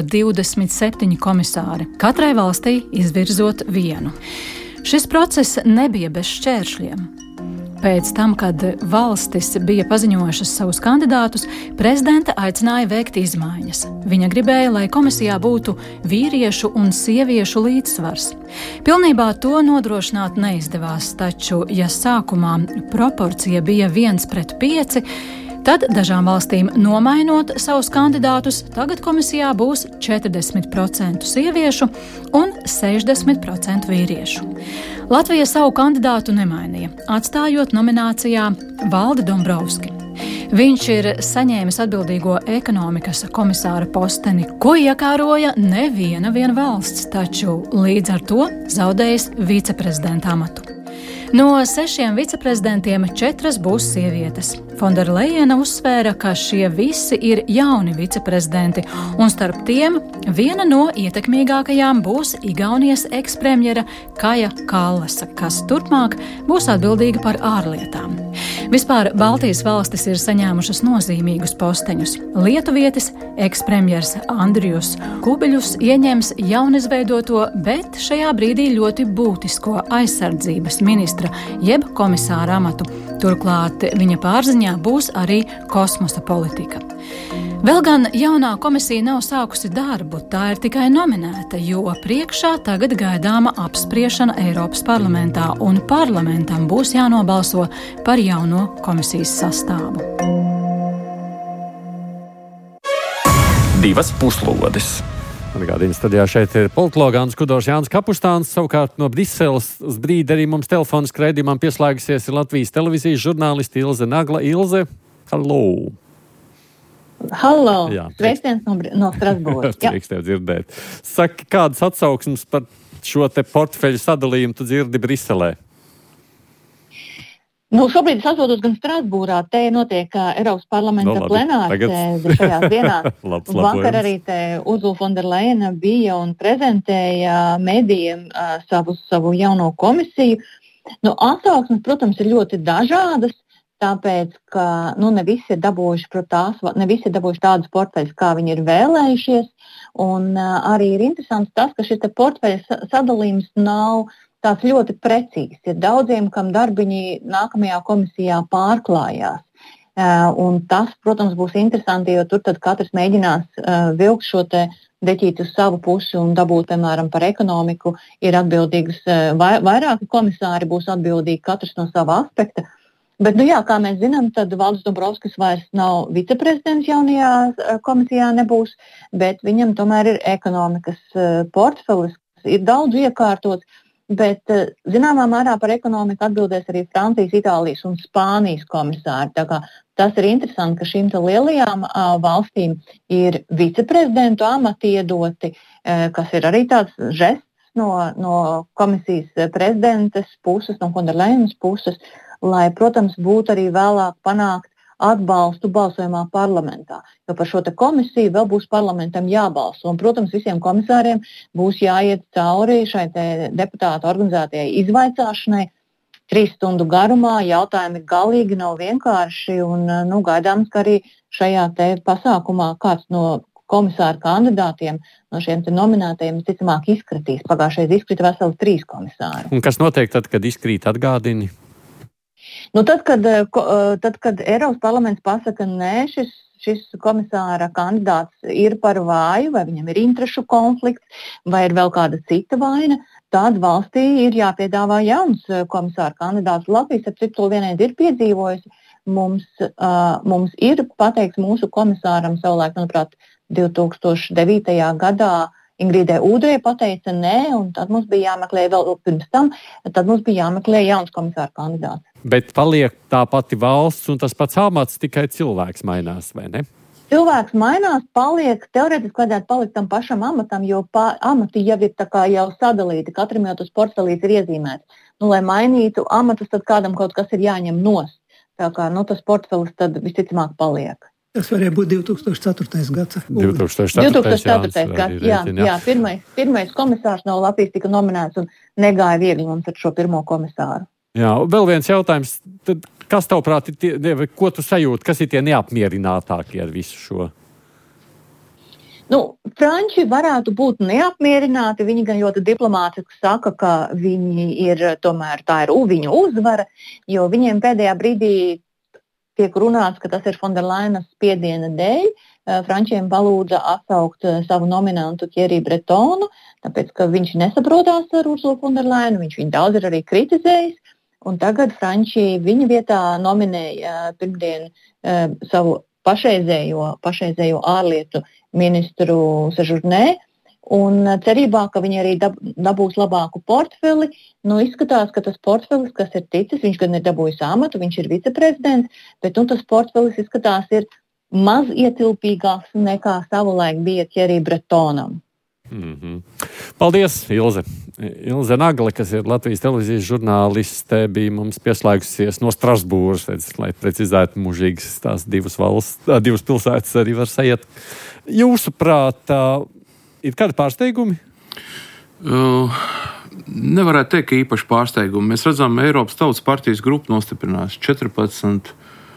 27 komisāri, katrai valstī izvirzot vienu. Šis process nebija bez šķēršļiem. Pēc tam, kad valstis bija paziņojušas savus kandidātus, prezidente aicināja veikt izmaiņas. Viņa gribēja, lai komisijā būtu vīriešu un sieviešu līdzsvars. Pilnībā to nodrošināt neizdevās, taču, ja sākumā proporcija bija 1:5, tad dažām valstīm nomainot savus kandidātus, tagad komisijā būs 40% sieviešu un 60% vīriešu. Latvija savu kandidātu nemainīja, atstājot nominācijā Valdi Dombrovski. Viņš ir saņēmis atbildīgo ekonomikas komisāra posteni, ko iekāroja neviena valsts, taču līdz ar to zaudējis viceprezidenta amatu. No 6 viceprezidentiem 4 būs sievietes. Fonderlejena uzsvēra, ka šie visi ir jauni viceprezidenti, un starp tiem viena no ietekmīgākajām būs Igaunijas ekspremjera Kaja Kallasa, kas turpmāk būs atbildīga par ārlietām. Vispār Baltijas valstis ir saņēmušas nozīmīgus posteņus. Lietuvietis ekspremjers Andrijus Kubiļus ieņems jaunizveidoto, bet šajā brīdī ļoti būtisko aizsardzības ministra jeb komisāra amatu. Turklāt viņa pārziņā būs arī kosmosa politika. Vēl gan jaunā komisija nav sākusi darbu, tā ir tikai nominēta, jo priekšā tagad gaidāma apspriešana Eiropas parlamentā, un parlamentam būs jānobalso par jauno komisijas sastāvu. 2 puslodes. Atgādījums studijā šeit ir politologs Jānis Kudors, Jānis Kapustāns. Savukārt no Briseles uz brīdi arī mums telefons raidījumam pieslēgusies ir Latvijas televīzijas žurnāliste Ilze Nagla. Ilze, hallo! Hallo! Sveiciens no Strasbūras. Prieks tev dzirdēt. Saki, kādas atsauksmes par šo te portfeļu sadalījumu tu dzirdi Briselē? Šobrīd es atrodos gan Strasbūrā, te notiek Eiropas parlamenta plenārsēde šajās dienās. Vakar arī te Urzula Fonderlejena bija un prezentēja medijiem savu jauno komisiju. Atsauksmes, protams, ir ļoti dažādas, tāpēc, ka ne visi ir dabūjuši tādus portfeļus, kā viņi ir vēlējušies. Un arī ir interesants tas, ka šis portfeļu sadalījums nav tāds ļoti precīzs. Ir daudziem, kam darbiņi nākamajā komisijā pārklājās. Un tas, protams, būs interesanti, jo tur tad katrs mēģinās vilkt šo te deķīti uz savu pusi un dabūt, piemēram, par ekonomiku. Ir atbildīgas vairāki komisāri, būs atbildīgi katrs no sava aspekta. Bet, kā mēs zinām, tad Valdis Dombrovskis vairs nav viceprezidents jaunajā komisijā nebūs, bet viņam tomēr ir ekonomikas portfelis, ir daudz iekārtots. Bet zināmā mērā par ekonomiku atbildēs arī Francijas, Itālijas un Spānijas komisāri. Tā kā tas ir interesanti, ka šīm lielajām valstīm ir viceprezidentu amati iedoti, kas ir arī tāds žests no komisijas prezidentes puses, no Fonderlejenas puses, lai, protams, būtu arī vēlāk panākt atbalstu balsojumā parlamentā. Jo par šo te komisiju vēl būs parlamentam jābalso. Un, protams, visiem komisāriem būs jāiet cauri šai te deputātu organizētajai izvaicāšanai 3 stundu garumā. Jautājumi galīgi nav vienkārši un gaidāms, ka arī šajā te pasākumā kāds no komisāru kandidātiem, no šiem te nominētajiem, ticamāk izkritīs. Pagājušais izkrita veseli 3 komisāri. Un kas notiek tad, kad izkrīt, atgādini? Tad, kad Eiropas parlaments pasaka, nē, šis komisāra kandidāts ir par vāju, vai viņam ir interešu konflikts, vai ir vēl kāda cita vaina, tad valstī ir jāpiedāvā jauns komisāra kandidāts. Latvijas, ap cik to vienreiz ir piedzīvojusi, mums ir pateikts mūsu komisāram savulaik, manuprāt, 2009. gadā Ingrīdai Ūdrei pateica nē, un tad mums bija jāmeklē vēl pirms tam, tad mums bija jāmeklē jauns komisāra kandidāts. Bet paliek tā pati valsts un tas pats amats, tikai cilvēks mainās, vai ne? cilvēks mainās, paliek, teorētiski vajadzētu palikt tam pašam amatam, jo amati jau ir tā kā jau sadalīti, katram jau tas portfelīts ir iezīmēts. Lai mainītu amatus, tad kādam kaut kas ir jāņem nost. Tā kā, tas portfelis tad visticamāk paliek. Tas varēja būt 2004. gads. 2004. gads, jā. Pirmais komisārs no Latvijas tika nominēts un negāja viegli mums ar šo pirmo komisāru. Jā, vēl viens jautājums. Tad kas tavuprāt ir ko tu sajūti, kas ir tie neapmierinātākie ar visu šo? Franči varētu būt neapmierināti. Viņi gan ļoti diplomātiski saka, ka viņi tomēr tā ir viņu uzvara, jo viņiem pēdējā brīdī tiek runāts, ka tas ir Fonderlainas spiediena dēļ. Frančiem palūdza atsaukt savu nominantu Thierry Bretonu, tāpēc, ka viņš nesaprotās ar Ursulu Fonderlainu, viņš viņu daudz ir arī kritizējis. Un tagad Franči viņa vietā nominēja pirmdien savu pašreizējo ārlietu ministru Sejourné, un cerībā, ka viņi arī dabūs labāku portfeli. Izskatās, ka tas portfelis, kas ir ticis, viņš gan ir dabūjis amatu, viņš ir viceprezidents, bet tas portfelis izskatās ir maz ietilpīgāks nekā savulaik bija Thierry Bretonam. Paldies, Ilze. Ilze Nagle, kas ir Latvijas televīzijas žurnāliste, bija mums pieslēgusies no Strasbūras, lai precizētu mūžīgas tās divas pilsētas arī var sajiet. Jūsuprāt, ir kādi pārsteigumi? Nevarētu teikt, ka īpaši pārsteigumi. Mēs redzam, Eiropas Tautas partijas grupa nostiprinās 14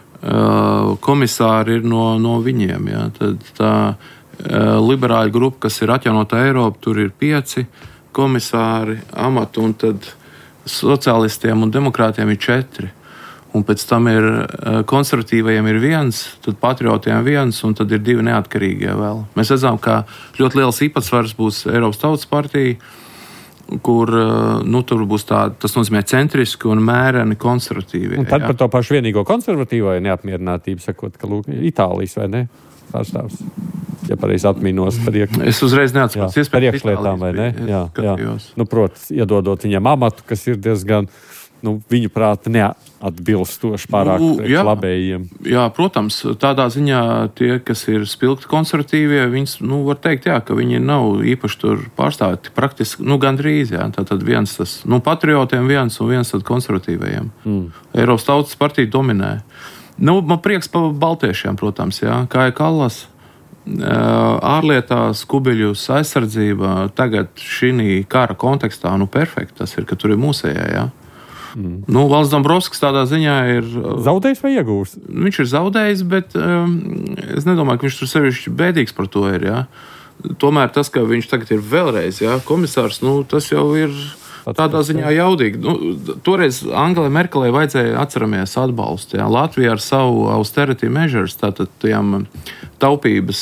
komisāri ir no viņiem. Jā. Tad tā liberāļu grupa, kas ir atjaunotā Eiropa, tur ir 5 komisāri amatu, un tad sociālistiem un demokrātiem ir 4. Un pēc tam ir konservatīvajiem ir 1, tad patriotiem 1, un tad ir 2 neatkarīgie vēl. Mēs redzam, ka ļoti liels īpatsvars būs Eiropas Tautas partija, kur tur būs tas nozīmē centriski un mēreni konservatīvi. Un tad par to pašu vienīgo konservatīvo neapmierinātību sakot, ka Itālijas vai ne? Pārstāvs, ja pareizi atminos par Es uzreiz neatceros par iekšlietām, vai ne? Jā. Protams, iedodot viņam amatu, kas ir diezgan, viņu prāta neatbilstoši pārāk labējiem. Jā, protams, tādā ziņā tie, kas ir spilgti konservatīvie, viņas, var teikt, ka viņi nav īpaši tur pārstāvēti praktiski, gandrīz, tātad viens tas, patriotiem viens un viens tad konservatīvajiem. Eiropas Tautas partija dominē. Man prieks par baltiešiem, protams, kā ir Kallas, ārlietās, kubiļus aizsardzība, tagad šī kara kontekstā, perfekti tas ir, ka tur ir mūsējā, Valsts Dombrovskis tādā ziņā ir zaudējis vai iegūs? Viņš ir zaudējis, bet es nedomāju, ka viņš tur sevišķi bēdīgs par to ir, Tomēr tas, ka viņš tagad ir vēlreiz, komisārs, tas jau ir tādā ziņā jaudīgi. Toreiz Angelai Merkelei vajadzēja, atceramies, atbalstu. Latvija ar savu austerity measures, tātad taupības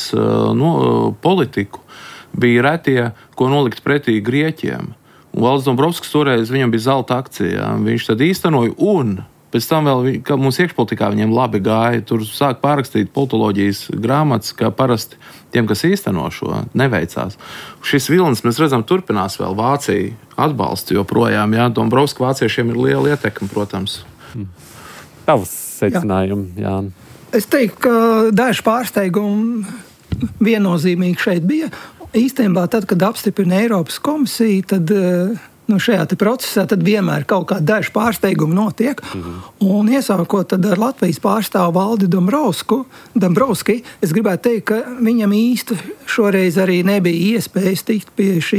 politiku, bija retie, ko nolikt pretī Grieķiem. Un Valds Dombrovskis toreiz viņam bija zelta akcija. Viņš tad īstenoja un pēc tam vēl, ka mums iekšpolitikā viņiem labi gāja, tur sāk pārrakstīt politoloģijas grāmatas, kā parasti tiem, kas īsteno šo, neveicās. Šis vilnis, mēs redzam, turpinās vēl Vācija atbalstu joprojām, Dombrovska vāciešiem ir liela ietekme, protams. Tavs secinājumi, Jāni? Es teiktu, ka daži pārsteigumi viennozīmīgi šeit bija. Īstenībā tad, kad apstiprina Eiropas komisija, tad šajā procesā tad vienmēr kaut kādi daži pārsteigumi notiek. Un iesākot tad ar Latvijas pārstāvu Valdi Dombrovski, es gribētu teikt, ka viņam īsti šoreiz arī nebija iespējas tikt pie šī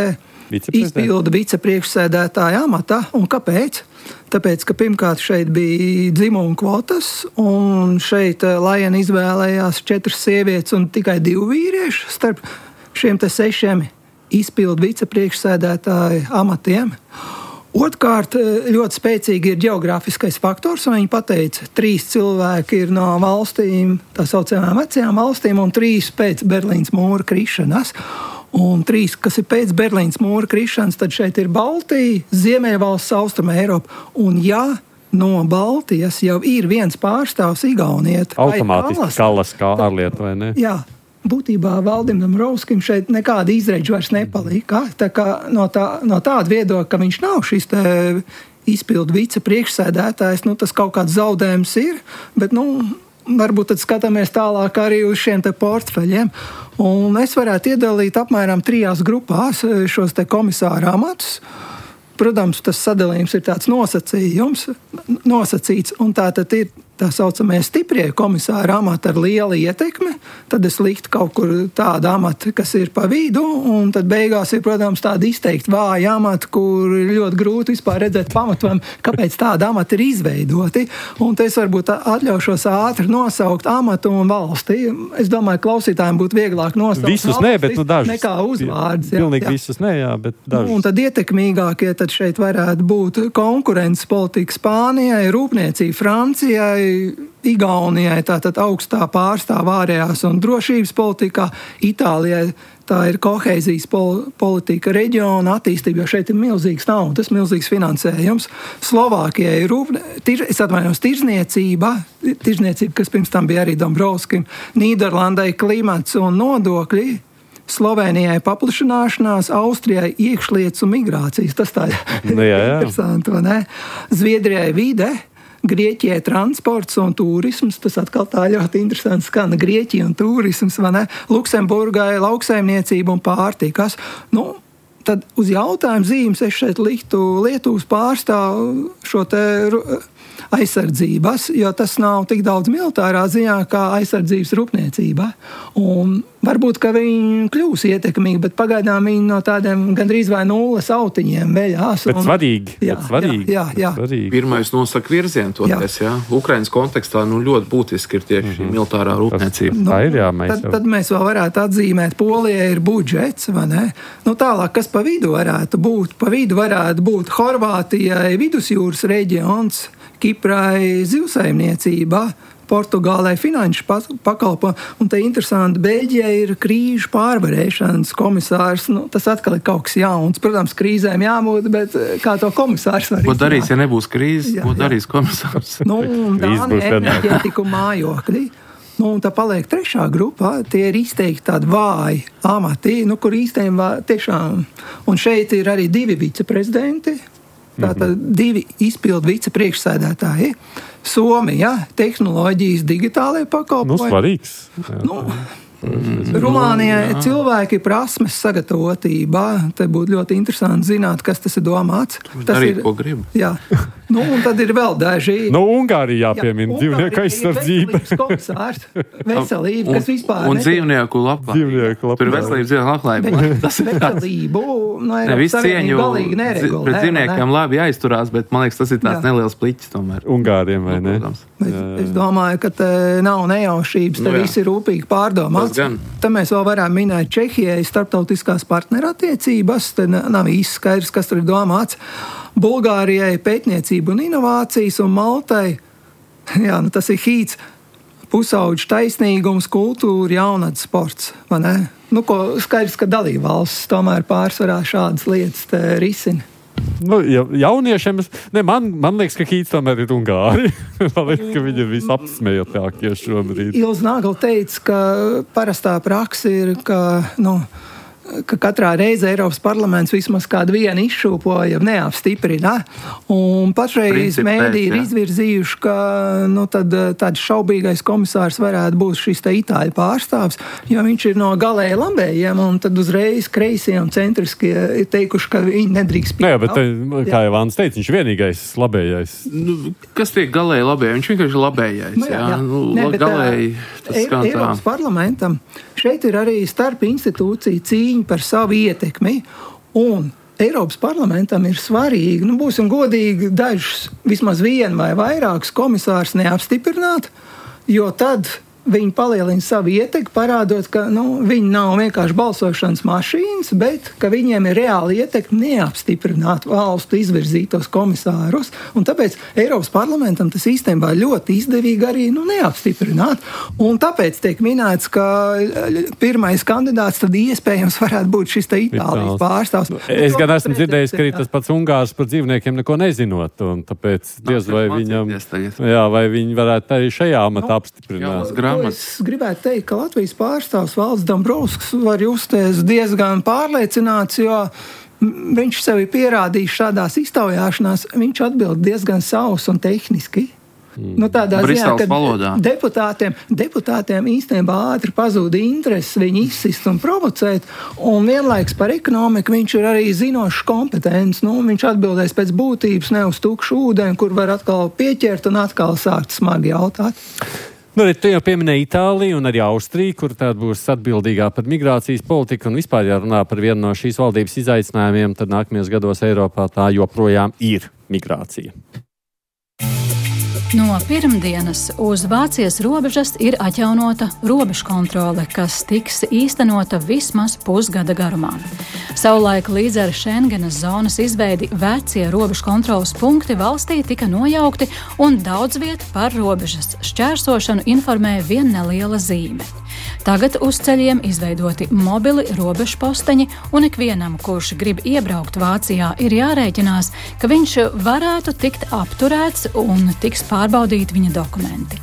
izpildu vicepriekšsēdētāja amata. Un kāpēc? Tāpēc, ka pirmkārt šeit bija dzimuma kvotas, un šeit Lajena izvēlējās 4 sievietes un tikai 2 vīrieši starp šiem 6 izpildu vicepriekšsēdētāju amatiem. Otrkārt, ļoti spēcīgi ir geogrāfiskais faktors, un viņi pateica, 3 cilvēki ir no valstīm, tā saucamām vecajām valstīm, un 3 pēc Berlīnas mūra krišanas. Un 3, kas ir pēc Berlīnas mūra krišanas, tad šeit ir Baltija, Ziemeļvalsts, Austruma Eiropa. Un no Baltijas jau ir viens pārstāvs Igaunieta. Automātiski Kallas kā ārlietu, vai ne? Jā. Būtībā Valdim Dombrovskim šeit nekāda izredža vairs nepalika. Tā kā no tāda viedokļa, ka viņš nav šis izpildu vicepriekšsēdētājs, tas kaut kāds zaudējums ir, bet varbūt tad skatāmies tālāk arī uz šiem te portfeļiem. Un es varētu iedalīt apmēram 3 grupās šos te komisāru amatus. Protams, tas sadalījums ir tāds nosacīts, un tā tad ir tā saucamie stiprie komisāri amati ar lielu ietekmi, tad es liktu kaut kur tādu amatu, kas ir pa vidu, un tad beigās ir, protams, tādi izteikti vāji amati, kur ir ļoti grūti vispār redzēt pamatojumu, kāpēc tāda amata ir izveidoti, un te es varbūt atļaušos ātri nosaukt amatu un valsti. Es domāju, klausītājiem būtu vieglāk nosaukt visus ne, bet dažus. Nekā uzvārds. Pilnīgi visus ne, jā, bet dažus. Un tad ietekmīgākie tad šeit varētu būt konkurences politika Spānijai, rūpniecība Francijai, Igaunijai, tātad augstā pārstāvā ārējās un drošības politikā, Itālijai tā ir kohēzijas politika reģiona attīstība, jo šeit ir milzīgs naudas, milzīgs finansējums. Slovākijai ir tirzniecība, kas pirms tam bija arī Dombrovskim, Nīderlandai klimats un nodokļi, Slovenijai paplašināšanās, Austrijai iekšlietas un migrācijas. Tas tā interesanti, vai ne? Zviedrijai vide, Grieķijai transports un turisms, tas atkal tā ļoti interesanti skan, Grieķija un turisms, vai ne? Luksemburgai lauksaimniecība un pārtikas. Tad uz jautājumu zīmes es šeit liktu Lietuvas pārstāvu šo te aizsardzības, jo tas nav tik daudz militārā ziņā kā aizsardzības rūpniecība. Un varbūt, ka viņi kļūs ietekmīgi, bet pagaidām viņi no tādiem gandrīz vai nulles autiņiem veļās. Bet svarīgi. Jā. Pirmais nosaka virzienu toties, jā. Ukrainas kontekstā ļoti būtiski ir tieši šī militārā rūpniecība. Tā ir, jā, tad mēs vēl varētu atzīmēt, Polijai ir budžets, vai ne? Tālāk, kas pa vidu varētu būt? Pa vidu varētu būt Horvātijai vidusjūras reģions, Kiprai zivsaimniecība, Portugālei finanšu pakalpojumi, un te interesanti, Beļģijai ir krīžu pārvarēšanas komisārs. Tas atkal ir kaut kas jauns. Protams, krīzēm jābūt, bet kā to komisārs var izdarīt? Ko darīs, ja nebūs krīzes? Ko darīs komisārs? Dānija enerģētika un mājokļi. Un tā paliek 3. grupā, tie ir izteikti tādi vāji amati, kur īstenībā tiešām, un šeit ir arī 2 viceprezidenti, tātad 2 izpildu vicepriekšsēdētāji. Somija, tehnoloģijas, digitālajie pakalpojumi. Svarīgs. Rumānijai cilvēki prasmes sagatavotība. Te būtu ļoti interesanti zināt, kas tas ir domāts. Tas ir, ko grib. Jā. Un tad ir vēl daži. Ungārija jāpiemina dzīvnieku aizsardzība. Veselība, kas vispār. Un dzīvnieku labklājība. Tur ir veselība, dzīvnieku labklājība. Veselību. Viss cieņu pret dzīvniekiem labi jāizturās, bet man liekas, tas ir tāds neliels pliķis tomēr. Ungāriem, vai ne? Es domāju, ka te nav nejaušības, te viss ir rūpīgi pārdomāts. Te mēs vēl varam minēt Čehijai starptautiskās partnerattiecības, te nav īsti skaidrs, kas tur ir domāts. Bulgārijai pētniecība un inovācijas, un Maltai, tas ir hīts, pusauģu taisnīgums, kultūra, jaunatnes sports, vai ne? Skaidrs, ka dalībvalstis tomēr pārsvarā šādas lietas te risina. Jauniešiem, man liekas, ka hīts tomēr ir Ungāri. Man liekas, ka viņi ir visapsmējotākie šobrīd. Ilza Nagla teica, ka parastā praksa ir, ka katrā reizē Eiropas parlaments vismaz kādu vienu izšūpoja, neapstiprina. Un patreiz mēdī ir izvirzījuši, ka tāds šaubīgais komisārs varētu būt šis te itāļu pārstāvs, jo viņš ir no galēji labējiem, un tad uzreiz kreisie un centriskie ir teikuši, ka viņi nedrīkst pieļaut. Bet, kā jau Vāns teica, viņš vienīgais labējais. Kas tiek galēji labējais? Viņš vienkārši labējais. Galēji tas skan tā. Eiropas parlamentam šeit ir arī starp institūciju cīņa par savu ietekmi, un Eiropas parlamentam ir svarīgi, būsim godīgi, dažus, vismaz vienu vai vairākus komisārus neapstiprināt, jo tad viņi palielina savu ietekmi, parādot, ka viņi nav vienkārši balsošanas mašīnas, bet ka viņiem ir reāli ietekmi neapstiprināt valstu izvirzītos komisārus, un tāpēc Eiropas parlamentam tas īstenībā ļoti izdevīgi arī neapstiprināt, un tāpēc tiek minēts, ka pirmais kandidāts tad iespējams varētu būt šis te Itālijas pārstāvs. Es gan esmu dzirdējis, ka arī tas pats Ungārs par dzīvniekiem neko nezinot, un tāpēc diez vai viņam, vai viņi varētu arī šajā amatā apstiprināt. Es gribētu teikt, ka Latvijas pārstāvs Valds Dombrovskis var justies diezgan pārliecināts, jo viņš sevi pierādījis šādās iztaujāšanās, viņš atbild diezgan savs un tehniski. Tādā ziņā, ka deputātiem īstenībā ātri pazūda interesi viņu izsist un provocēt, un vienlaiks par ekonomiku viņš ir arī zinošs kompetents. Viņš atbildēs pēc būtības, ne uz tukšu ūdeni, kur var atkal pieķert un atkal sākt smagi jautāt. Tu jau pieminēji Itāliju un arī Austriju, kur tāda būs atbildīgā par migrācijas politiku un vispār jārunā par vienu no šīs valdības izaicinājumiem, tad nākamajos gados Eiropā tā joprojām ir migrācija. No pirmdienas uz Vācijas robežas ir atjaunota robežu kontrole, kas tiks īstenota vismaz pusgada garumā. Savulaik līdz ar Schengenas zonas izveidi vecie robežu kontroles punkti valstī tika nojaukti un daudz viet par robežas šķērsošanu informēja viena neliela zīme. Tagad uz ceļiem izveidoti mobili robežu posteņi, un ikvienam, kurš grib iebraukt Vācijā, ir jārēķinās, ka viņš varētu tikt apturēts un tiks pārbaudīti viņa dokumenti.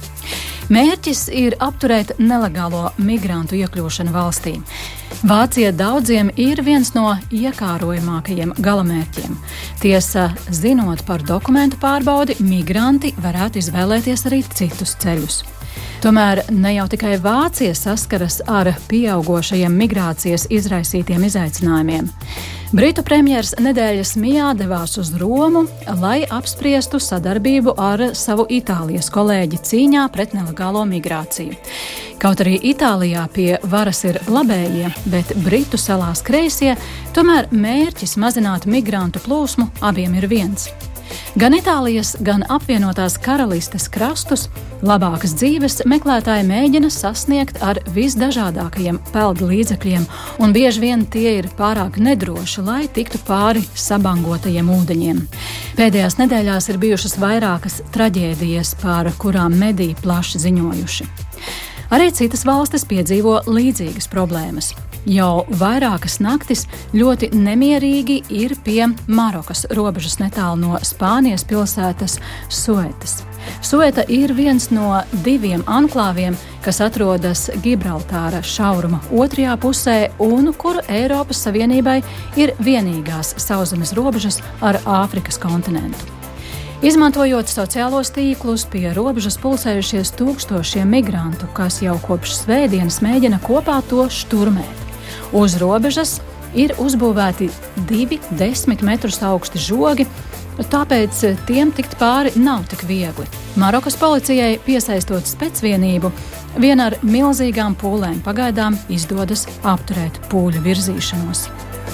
Mērķis ir apturēt nelegālo migrantu iekļūšanu valstī. Vācija daudziem ir viens no iekārojamākajiem galamērķiem. Tiesa, zinot par dokumentu pārbaudi, migranti varētu izvēlēties arī citus ceļus. Tomēr ne jau tikai Vācija saskaras ar pieaugošajiem migrācijas izraisītiem izaicinājumiem. Britu premjers nedēļas mijā devās uz Romu, lai apspriestu sadarbību ar savu Itālijas kolēģi cīņā pret nelegālo migrāciju. Kaut arī Itālijā pie varas ir labējie, bet Britu salās kreisie, tomēr mērķis mazināt migrantu plūsmu abiem ir viens. Gan Itālijas, gan apvienotās karalistes krastus labākas dzīves meklētāji mēģina sasniegt ar visdažādākajiem peldu līdzekļiem, un bieži vien tie ir pārāk nedroši, lai tiktu pāri sabangotajiem ūdeņiem. Pēdējās nedēļās ir bijušas vairākas traģēdijas, par kurām mediji plaši ziņojuši. Arī citas valstis piedzīvo līdzīgas problēmas. Jau vairākas naktis ļoti nemierīgi ir pie Marokas robežas netālu no Spānijas pilsētas Suetas. Sueta ir viens no 2 anklāviem, kas atrodas Gibraltāra šauruma otrajā pusē un kuru Eiropas Savienībai ir vienīgās sauszemes robežas ar Āfrikas kontinentu. Izmantojot sociālos tīklus, pie robežas pulcējušies tūkstošiem migrantu, kas jau kopš svētdienas mēģina kopā to šturmēt. Uz robežas ir uzbūvēti 2 10 metrus augsti žogi, tāpēc tiem tikt pāri nav tik viegli. Marokas policijai piesaistot specvienību, vien ar milzīgām pūlēm pagaidām izdodas apturēt pūļu virzīšanos.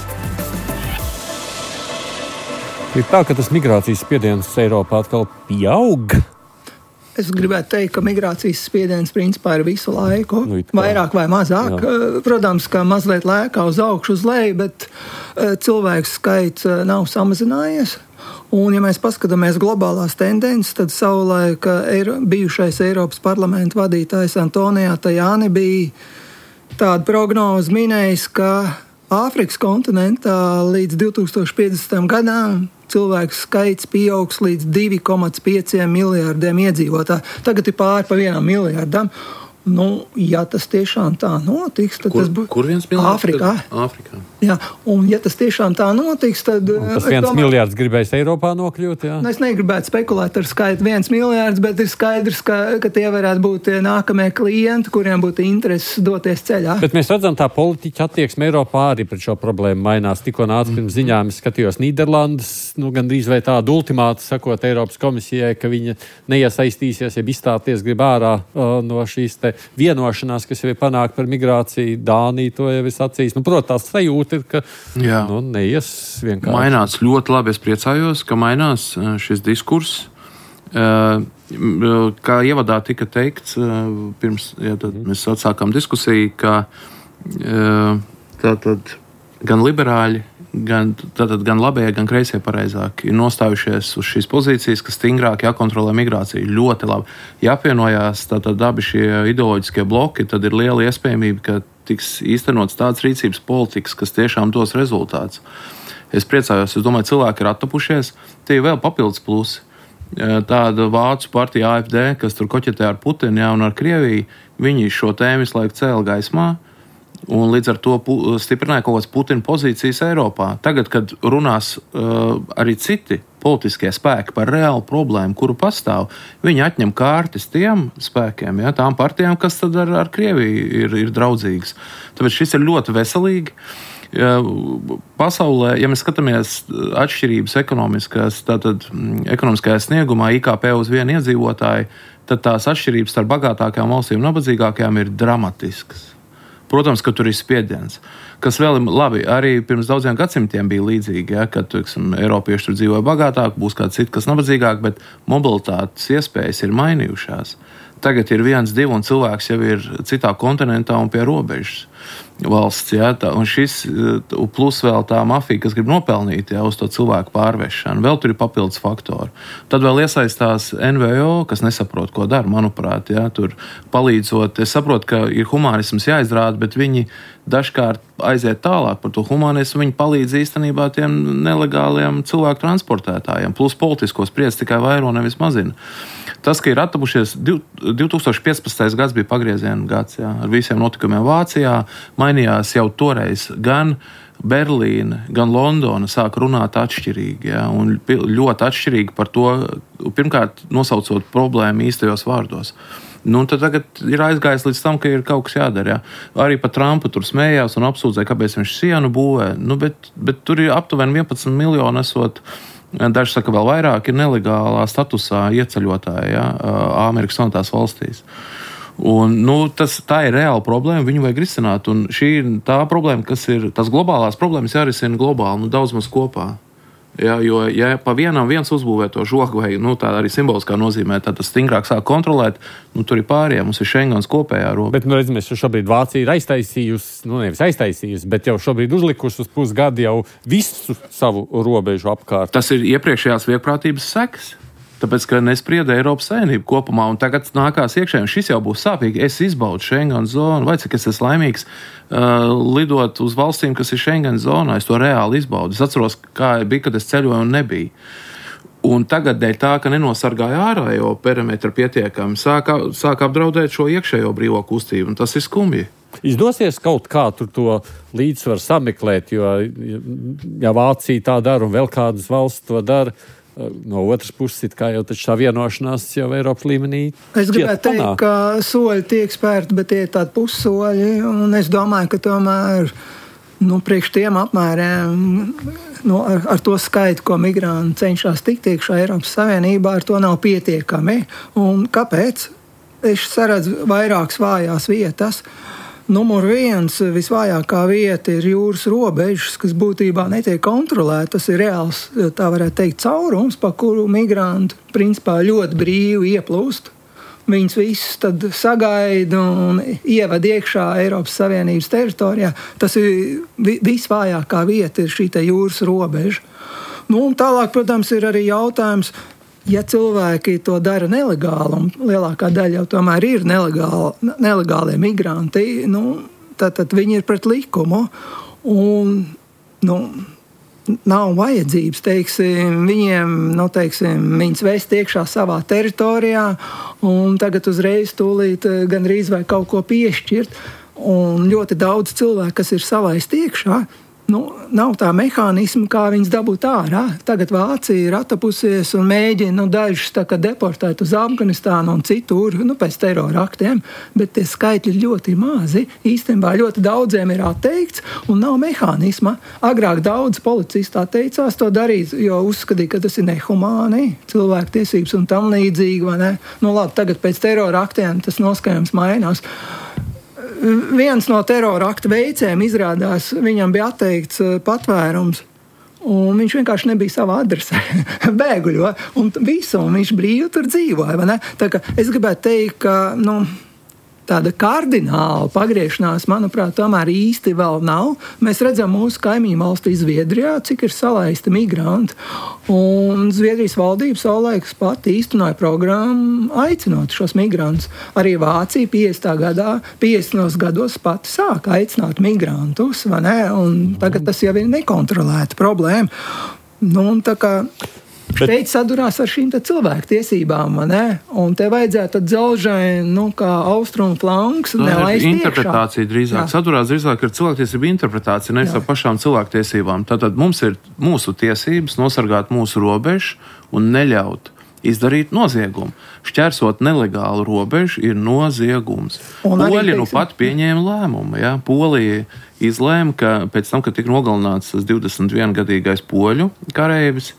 Ir tā, ka tas migrācijas spiediens Eiropā atkal pieaug. Es gribētu teikt, ka migrācijas spiediens principā ir visu laiku, vairāk vai mazāk. Jā. Protams, ka mazliet lēkā uz augšu, uz leju, bet cilvēku skaits nav samazinājies. Un, ja mēs paskatāmies globālās tendences, tad savulaik bijušais Eiropas parlamenta vadītājs Antonio Tajani bija tāda prognoze minējis, ka Āfrikas kontinentā līdz 2050. gadam cilvēku skaits pieaugs līdz 2,5 miljārdiem iedzīvotāju. Tagad ir pāri pa 1 miljārdam. Ja tas tiešām tā notiks, tad tas būs... Kur 1 miljārds? Āfrikā. Jā, un ja tas tiešām tā notiks, tad... Un tas 1 miljārds gribēs Eiropā nokļūt, jā? Es negribētu spekulēt ar skaitu 1 miljārds, bet ir skaidrs, ka tie varētu būt tie klienti, kuriem būtu intereses doties ceļā. Bet mēs redzam, tā politiķa attieksme Eiropā arī pret šo problēmu mainās. Tikko nāca pirms ziņām, es skatījos Nīderlandes, gandrīz vai tādu ultimātu sakot Eiropas komisijai, ka viņa neiesaistīsies, ja izstāties grib ārā no šīs te vienošanās, kas jau ir panākt par migrāciju. Dānija to jau ir sacījis. Protams, tās sajūta ir, ka neies vienkārši. Mainās ļoti labi. Es priecājos, ka mainās šis diskurss. Kā ievadā tika teikts, pirms mēs atsākām diskusiju, ka tātad gan liberāļi, gan labējie, gan kreisie pareizāk ir nostājušies uz šīs pozīcijas, ka stingrāk jākontrolē migrācija. Ļoti labi. Ja apvienojās tātad abi šie ideoloģiskie bloki, tad ir liela iespējamība, ka tiks īstenots tāds rīcības politikas, kas tiešām dos rezultāts. Es priecājos, es domāju, cilvēki ir attapušies. Tie ir vēl papildus plusi. Tāda vācu partija AfD, kas tur koķetē ar Putinu un ar Krieviju, viņi šo tēmu visu laiku cēla gaismā. Un līdz ar to stiprināja kaut kādas Putina pozīcijas Eiropā. Tagad, kad runās arī citi politiskie spēki par reālu problēmu, kuru pastāv, viņi atņem kārtis tiem spēkiem, ja, tām partijām, kas tad ar Krieviju ir draudzīgas. Tāpēc šis ir ļoti veselīgi. Pasaulē, ja mēs skatāmies atšķirības ekonomiskajā sniegumā, IKP uz vienu iedzīvotāju, tad tās atšķirības starp bagātākajām valstīm un nabadzīgākajām ir dramatiskas. Protams, ka tur ir spiediens, kas vēl ir labi. Arī pirms daudziem gadsimtiem bija līdzīgi, ja, kad Eiropieši tur dzīvoja bagātāk, būs kāds cits, kas nabadzīgāk, bet mobilitātes iespējas ir mainījušās. Tagad ir 1, 2 un cilvēks jau ir citā kontinentā un pie robežas valsts. Ja, un šis plus vēl tā mafija, kas grib nopelnīt uz to cilvēku pārvešanu, vēl tur ir papildus faktori. Tad vēl iesaistās NVO, kas nesaprot, ko dara, manuprāt, ja, tur palīdzot. Es saprotu, ka ir humānisms jāizrāda, bet viņi dažkārt aiziet tālāk par to humānismu, viņi palīdz īstenībā tiem nelegāliem cilvēku transportētājiem, plus politisko spriedzi tikai vairo, nevis mazina. Tas, ka ir attapušies, 2015. gads bija pagrieziena gads, jā, ar visiem notikumiem Vācijā, mainījās jau toreiz gan Berlīne, gan Londona sāk runāt atšķirīgi, jā, un ļoti atšķirīgi par to, pirmkārt, nosaucot problēmu īstajos vārdos. Nu, tad tagad ir aizgājis līdz tam, ka ir kaut kas jādara. Jā. Arī par Trumpu tur smējās un apsūdzēja, kāpēc viņš sienu būvē. Nu, bet tur ir aptuveni 11 miljoni esot. Daži saka, vēl vairāk ir nelegālā statusā ieceļotāji, ja, Amerikas Savienotās valstīs. Un, tā ir reāla problēma, viņu vajag risināt. Un šī ir tā problēma, kas ir, tās globālās problēmas jārisina globāli, daudz maz kopā. Ja, jo, ja pa viens uzbūvē to žogu, vai tā arī simboliskā nozīmē, tad tas stingrāk sāk kontrolēt, tur ir pārējiem, mums ir Schengens kopējā robeža. Bet, redzimies, šobrīd Vācija ir aiztaisījusi, nevis aiztaisījusi, bet jau šobrīd uzlikusi uz pusgadu jau visu savu robežu apkārt. Tas ir iepriekšējās vieglprātības sekas. Tāpēc, ka nesprieda Eiropas Savienību kopumā, un tagad nākās iekšēji, un šis jau būs sāpīgi. Es izbaudu Schengen zonu, vai cik es esmu laimīgs lidot uz valstīm, kas ir Schengen zonā. Es to reāli izbaudu. Es atceros, kā bija, kad es ceļoju un nebija. Un tagad dēļ tā, ka nenosargāja ārējo perimetru pietiekami, sāk apdraudēt šo iekšējo brīvo kustību, un tas ir skumji. Izdosies kaut kā tur to līdzsvaru sameklēt, jo ja Vācija tā dara un vēl kādas valsts to dara, no otras puses, kā jau tā vienošanās jau Eiropas līmenī. Es gribētu teikt, ka soļi tiek spērti, bet tie ir tādi pussoļi, un es domāju, ka tomēr priekš tiem apmēriem, ar to skaitu, ko migranti cenšas tikt iekšā Eiropas Savienībā, ar to nav pietiekami. Un kāpēc? Es saredzu vairākas vājās vietas. Numur 1, visvājākā vieta ir jūras robežas, kas būtībā netiek kontrolēta. Tas ir reāls, tā varētu teikt, caurums, pa kuru migranti principā ļoti brīvi ieplūst. Viņus visus tad sagaida un ievada iekšā Eiropas Savienības teritorijā. Tas ir visvājākā vieta, ir šī jūras robeža. Un tālāk, protams, ir arī jautājums, ja cilvēki to dara nelegāli, un lielākā daļa jau tomēr ir nelegālie migranti, tad viņi ir pret likumu. Un, nav vajadzības, viņiem, viņus vest iekšā savā teritorijā, un tagad uzreiz tūlīt gandrīz vai kaut ko piešķirt. Un ļoti daudz cilvēku, kas ir salaisti iekšā, nav tā mehānisma, kā viņas dabūt ārā. Tagad Vācija ir attapusies un mēģina dažus deportēt uz Afganistānu un citur, pēc terora aktiem, bet tie skaitļi ļoti mazi. Īstenībā ļoti daudziem ir atteikts un nav mehānisma. Agrāk daudz policisti atteicās to darīt, jo uzskatīja, ka tas ir nehumāni, cilvēktiesības un tam līdzīgi, vai ne? Labi, tagad pēc terora aktiem tas noskaņojums mainās. Viens no terora akta veicējiem izrādās, viņam bija atteikts patvērums, un viņš vienkārši nebija savā adresē, bēguļo, un viņš brīvi tur dzīvoja, vai ne? Tā kā es gribētu teikt, ka, tāda kardināla pagriešanās, manuprāt, tomēr īsti vēl nav. Mēs redzam mūsu kaimiņu valstī Zviedrijā, cik ir salaisti migranti. Un Zviedrijas valdība savulaikus pat īstenoja programmu aicinot šos migrantus. Arī Vācija 50. gados pati sāk aicināt migrantus, vai ne? Un tagad tas jau ir nekontrolēta problēma. Tā kā šeit sadurās ar šīm cilvēku tiesībām, ne? Un te vajadzētu dzelžaini, kā austrumu flanks, nelaist iekšā. Interpretācija drīzāk. Sadurās drīzāk ar cilvēktiesību interpretāciju, nevis ar pašām cilvēktiesībām. Tātad mums ir mūsu tiesības nosargāt mūsu robežu un neļaut izdarīt noziegumu. Šķērsot nelegālu robežu ir noziegums. Poļi pat pieņēma lēmumu. Ja? Polija izlēma, ka pēc tam, kad tika nogalināts tas 21-gadīgais poļu kareivis,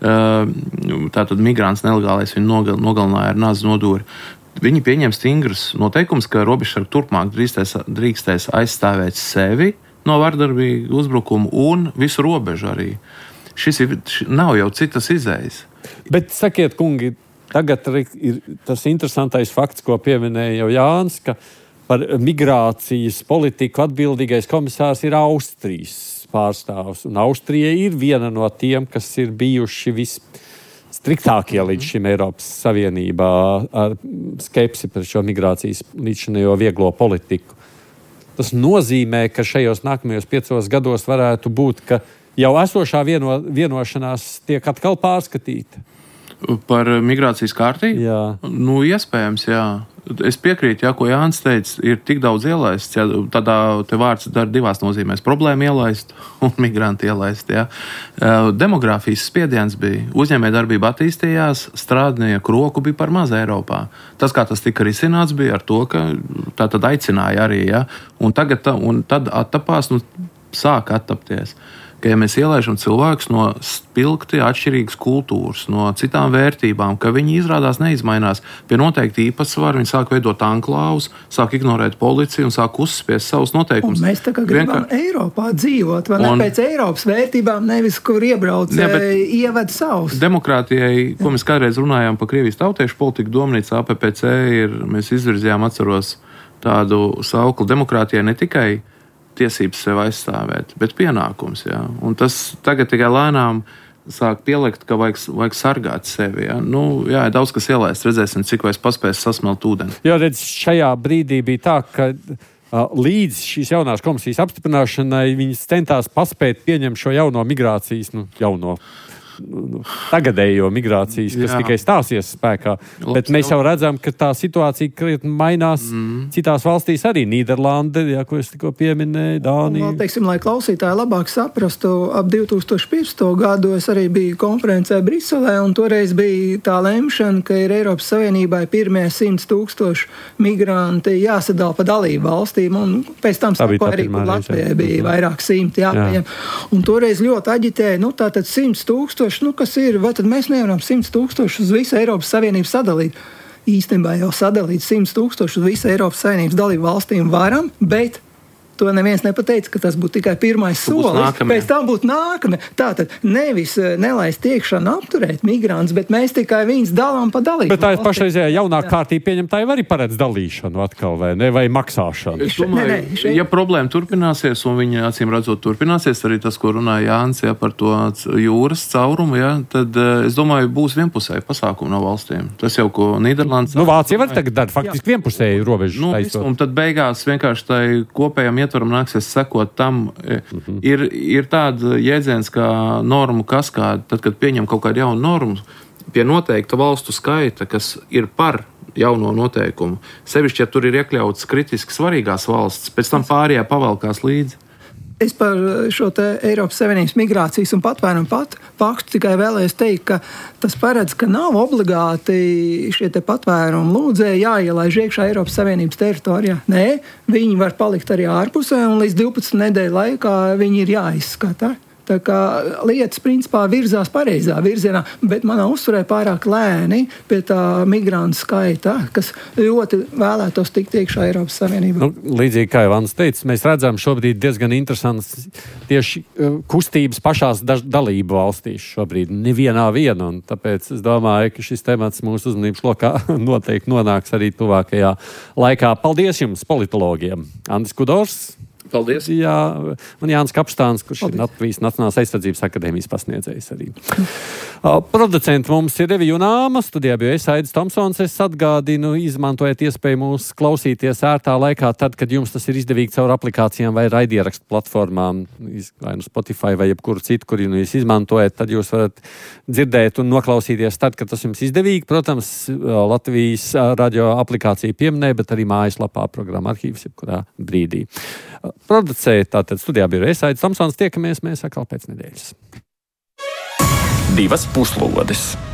tātad migrants nelegālais viņu nogalināja ar nazu nodūri, viņi pieņēma stingrus noteikumus, ka robežsargi turpmāk drīkstēs aizstāvēt sevi no vardarbīga uzbrukuma un visu robežu arī. Šis nav jau citas izējas. Bet sakiet, kungi, tagad ir tas interesantais fakts, ko pieminēja jau Jānis, ka par migrācijas politiku atbildīgais komisārs ir Austrijas pārstāvs. Un Austrija ir viena no tiem, kas ir bijuši visstriktākie līdz šim Eiropas Savienībā ar skepsi par šo migrācijas līdzinējo vieglo politiku. Tas nozīmē, ka šajos nākamajos 5 gados varētu būt, ka jau esošā vienošanās tiek atkal pārskatīta. Par migrācijas kārtību? Jā. Iespējams, jā. Es piekrītu, ko Jānis teica, ir tik daudz ielaists. Jā, tādā te vārds dar divās nozīmēs. Problēma ielaist un migranti ielaist. Jā. Demogrāfijas spiediens bija. Uzņēmējdarbība attīstījās, strādnieku roku bija par maz Eiropā. Tas, kā tas tika risināts, bija ar to, ka tā tad aicināja arī. Jā. Un tad attapās, sāk attapties. Ka, ja mēs ielaižam cilvēkus no spilgti atšķirīgas kultūras, no citām vērtībām, ka viņi izrādās neizmainās pie noteikti īpatsvaru, viņi sāk veidot anklāvus, sāk ignorēt policiju un sāk uzspiest savus noteikumus. Un mēs tā kā gribam Eiropā dzīvot, vai ne pēc Eiropas vērtībām, nevis kur iebrauc, ieved savus. Demokrātijai, ko mēs kādreiz runājām par Krievijas tautiešu politiku, Domnīca APPC mēs izvirzījām, atceros tādu sauklu demokrātijai ne tikai tiesības sev aizstāvēt, bet pienākums. Jā. Un tas tagad tikai lēnām sāk pielikt, ka vajag sargāt sevi. Jā. Jā, ir daudz kas ielaist. Redzēsim, cik vairs paspēs sasmelt ūdeni. Jā, redz, šajā brīdī bija tā, ka līdz šīs jaunās komisijas apstiprināšanai viņas centās paspēt pieņemt šo jauno migrācijas, tagadējo migrācijas, kas tikai stāsies spēkā. Bet mēs jau redzam, ka tā situācija krietni mainās citās valstīs arī. Nīderlande, ko es tikko pieminēju, Dānija. Lai klausītāji labāk saprastu, ap 2015. gadu es arī biju konferencē Briselē, un toreiz bija tā lemšana, ka ir Eiropas Savienībai pirmie 100,000 migranti jāsadala pa dalību valstīm, un pēc tam arī Latvijai bija vairāk 100 jāpieņem. Un toreiz ļoti aģitēja, tātad 100,000, kas ir, vai tad mēs nevaram 100,000 uz visu Eiropas Savienību sadalīt? Īstenībā jau sadalīt 100,000 uz visu Eiropas Savienības dalību valstīm varam, bet to neviens nepateica, ka tas būtu tikai pirmais solis. Pēc tam būtu nākamie. Tātad nevis nelaist iekšā un apturēt migrants, bet mēs tikai viņus dalām pa dalību. Bet tā pašreizējā jaunā kārtība pieņemtāja arī paredz dalīšanu atkal, vai ne? Vai maksāšanu? Es domāju, ja problēma turpināsies, un viņa acīm redzot turpināsies, arī tas, ko runāja Jānis, par to jūras caurumu, tad es domāju, būs vienpusēji pasākumi no valstīm. Tas jau, ko Nīderlandes... Vācija var tagad dara faktiski vienpusēji robežu taisot. Un tad beigās vienkārši tai kopējam ietvaram nāksies sekot tam. Ir tāda jēdziens kā normu kaskāde. Tad, kad pieņem kaut kādu jaunu normu, pie noteikta valstu skaita, kas ir par jauno noteikumu, sevišķi, ja tur ir iekļauts kritiski svarīgās valsts, pēc tam pārējā pavalkās līdzi. Es par šo te Eiropas Savienības migrācijas un patvērumu paktu tikai vēlējos teikt, ka tas paredz, ka nav obligāti šie te patvērumu lūdzēji jāielaiž iekšā Eiropas Savienības teritorijā. Nē, viņi var palikt arī ārpusē, un līdz 12 nedēļu laikā viņi ir jāizskata. Tā kā lietas principā virzās pareizā virzienā, bet manā uzturē pārāk lēni pie tā migrantu skaita, kas ļoti vēlētos tikt iekšā Eiropas Savienībā. Līdzīgi kā Ivans teica, mēs redzam šobrīd diezgan interesants tieši kustības pašās dalību valstīs šobrīd, nevienā viena, un tāpēc es domāju, ka šis temats mūsu uzmanības lokā noteikti nonāks arī tuvākajā laikā. Paldies jums, politologiem! Andris Kudors. Paldies. Jā, un Jānis Kapstāns, kurš ir Latvijas Nacionālās aizsardzības akadēmijas pasniedzējs arī. Producenti mums ir Revija Nāma, studijā bija Aidis Tomsons. Es atgādinu, izmantojiet iespēju mūs klausīties ērtā laikā, tad, kad jums tas ir izdevīgi caur aplikācijām vai raidierakstu platformām, vai nu Spotify vai jebkuru citu, kur jūs izmantojat, tad jūs varat dzirdēt un noklausīties tad, kad tas jums izdevīgi. Protams, Latvijas radio aplikācija pieminē, bet arī mājaslapā programma arhīvs jebkurā brīdī. Producēja tātad studijā bija Aidis Tomsons. Tiekamies mēs atkal pēc nedēļas. Divas puslodes.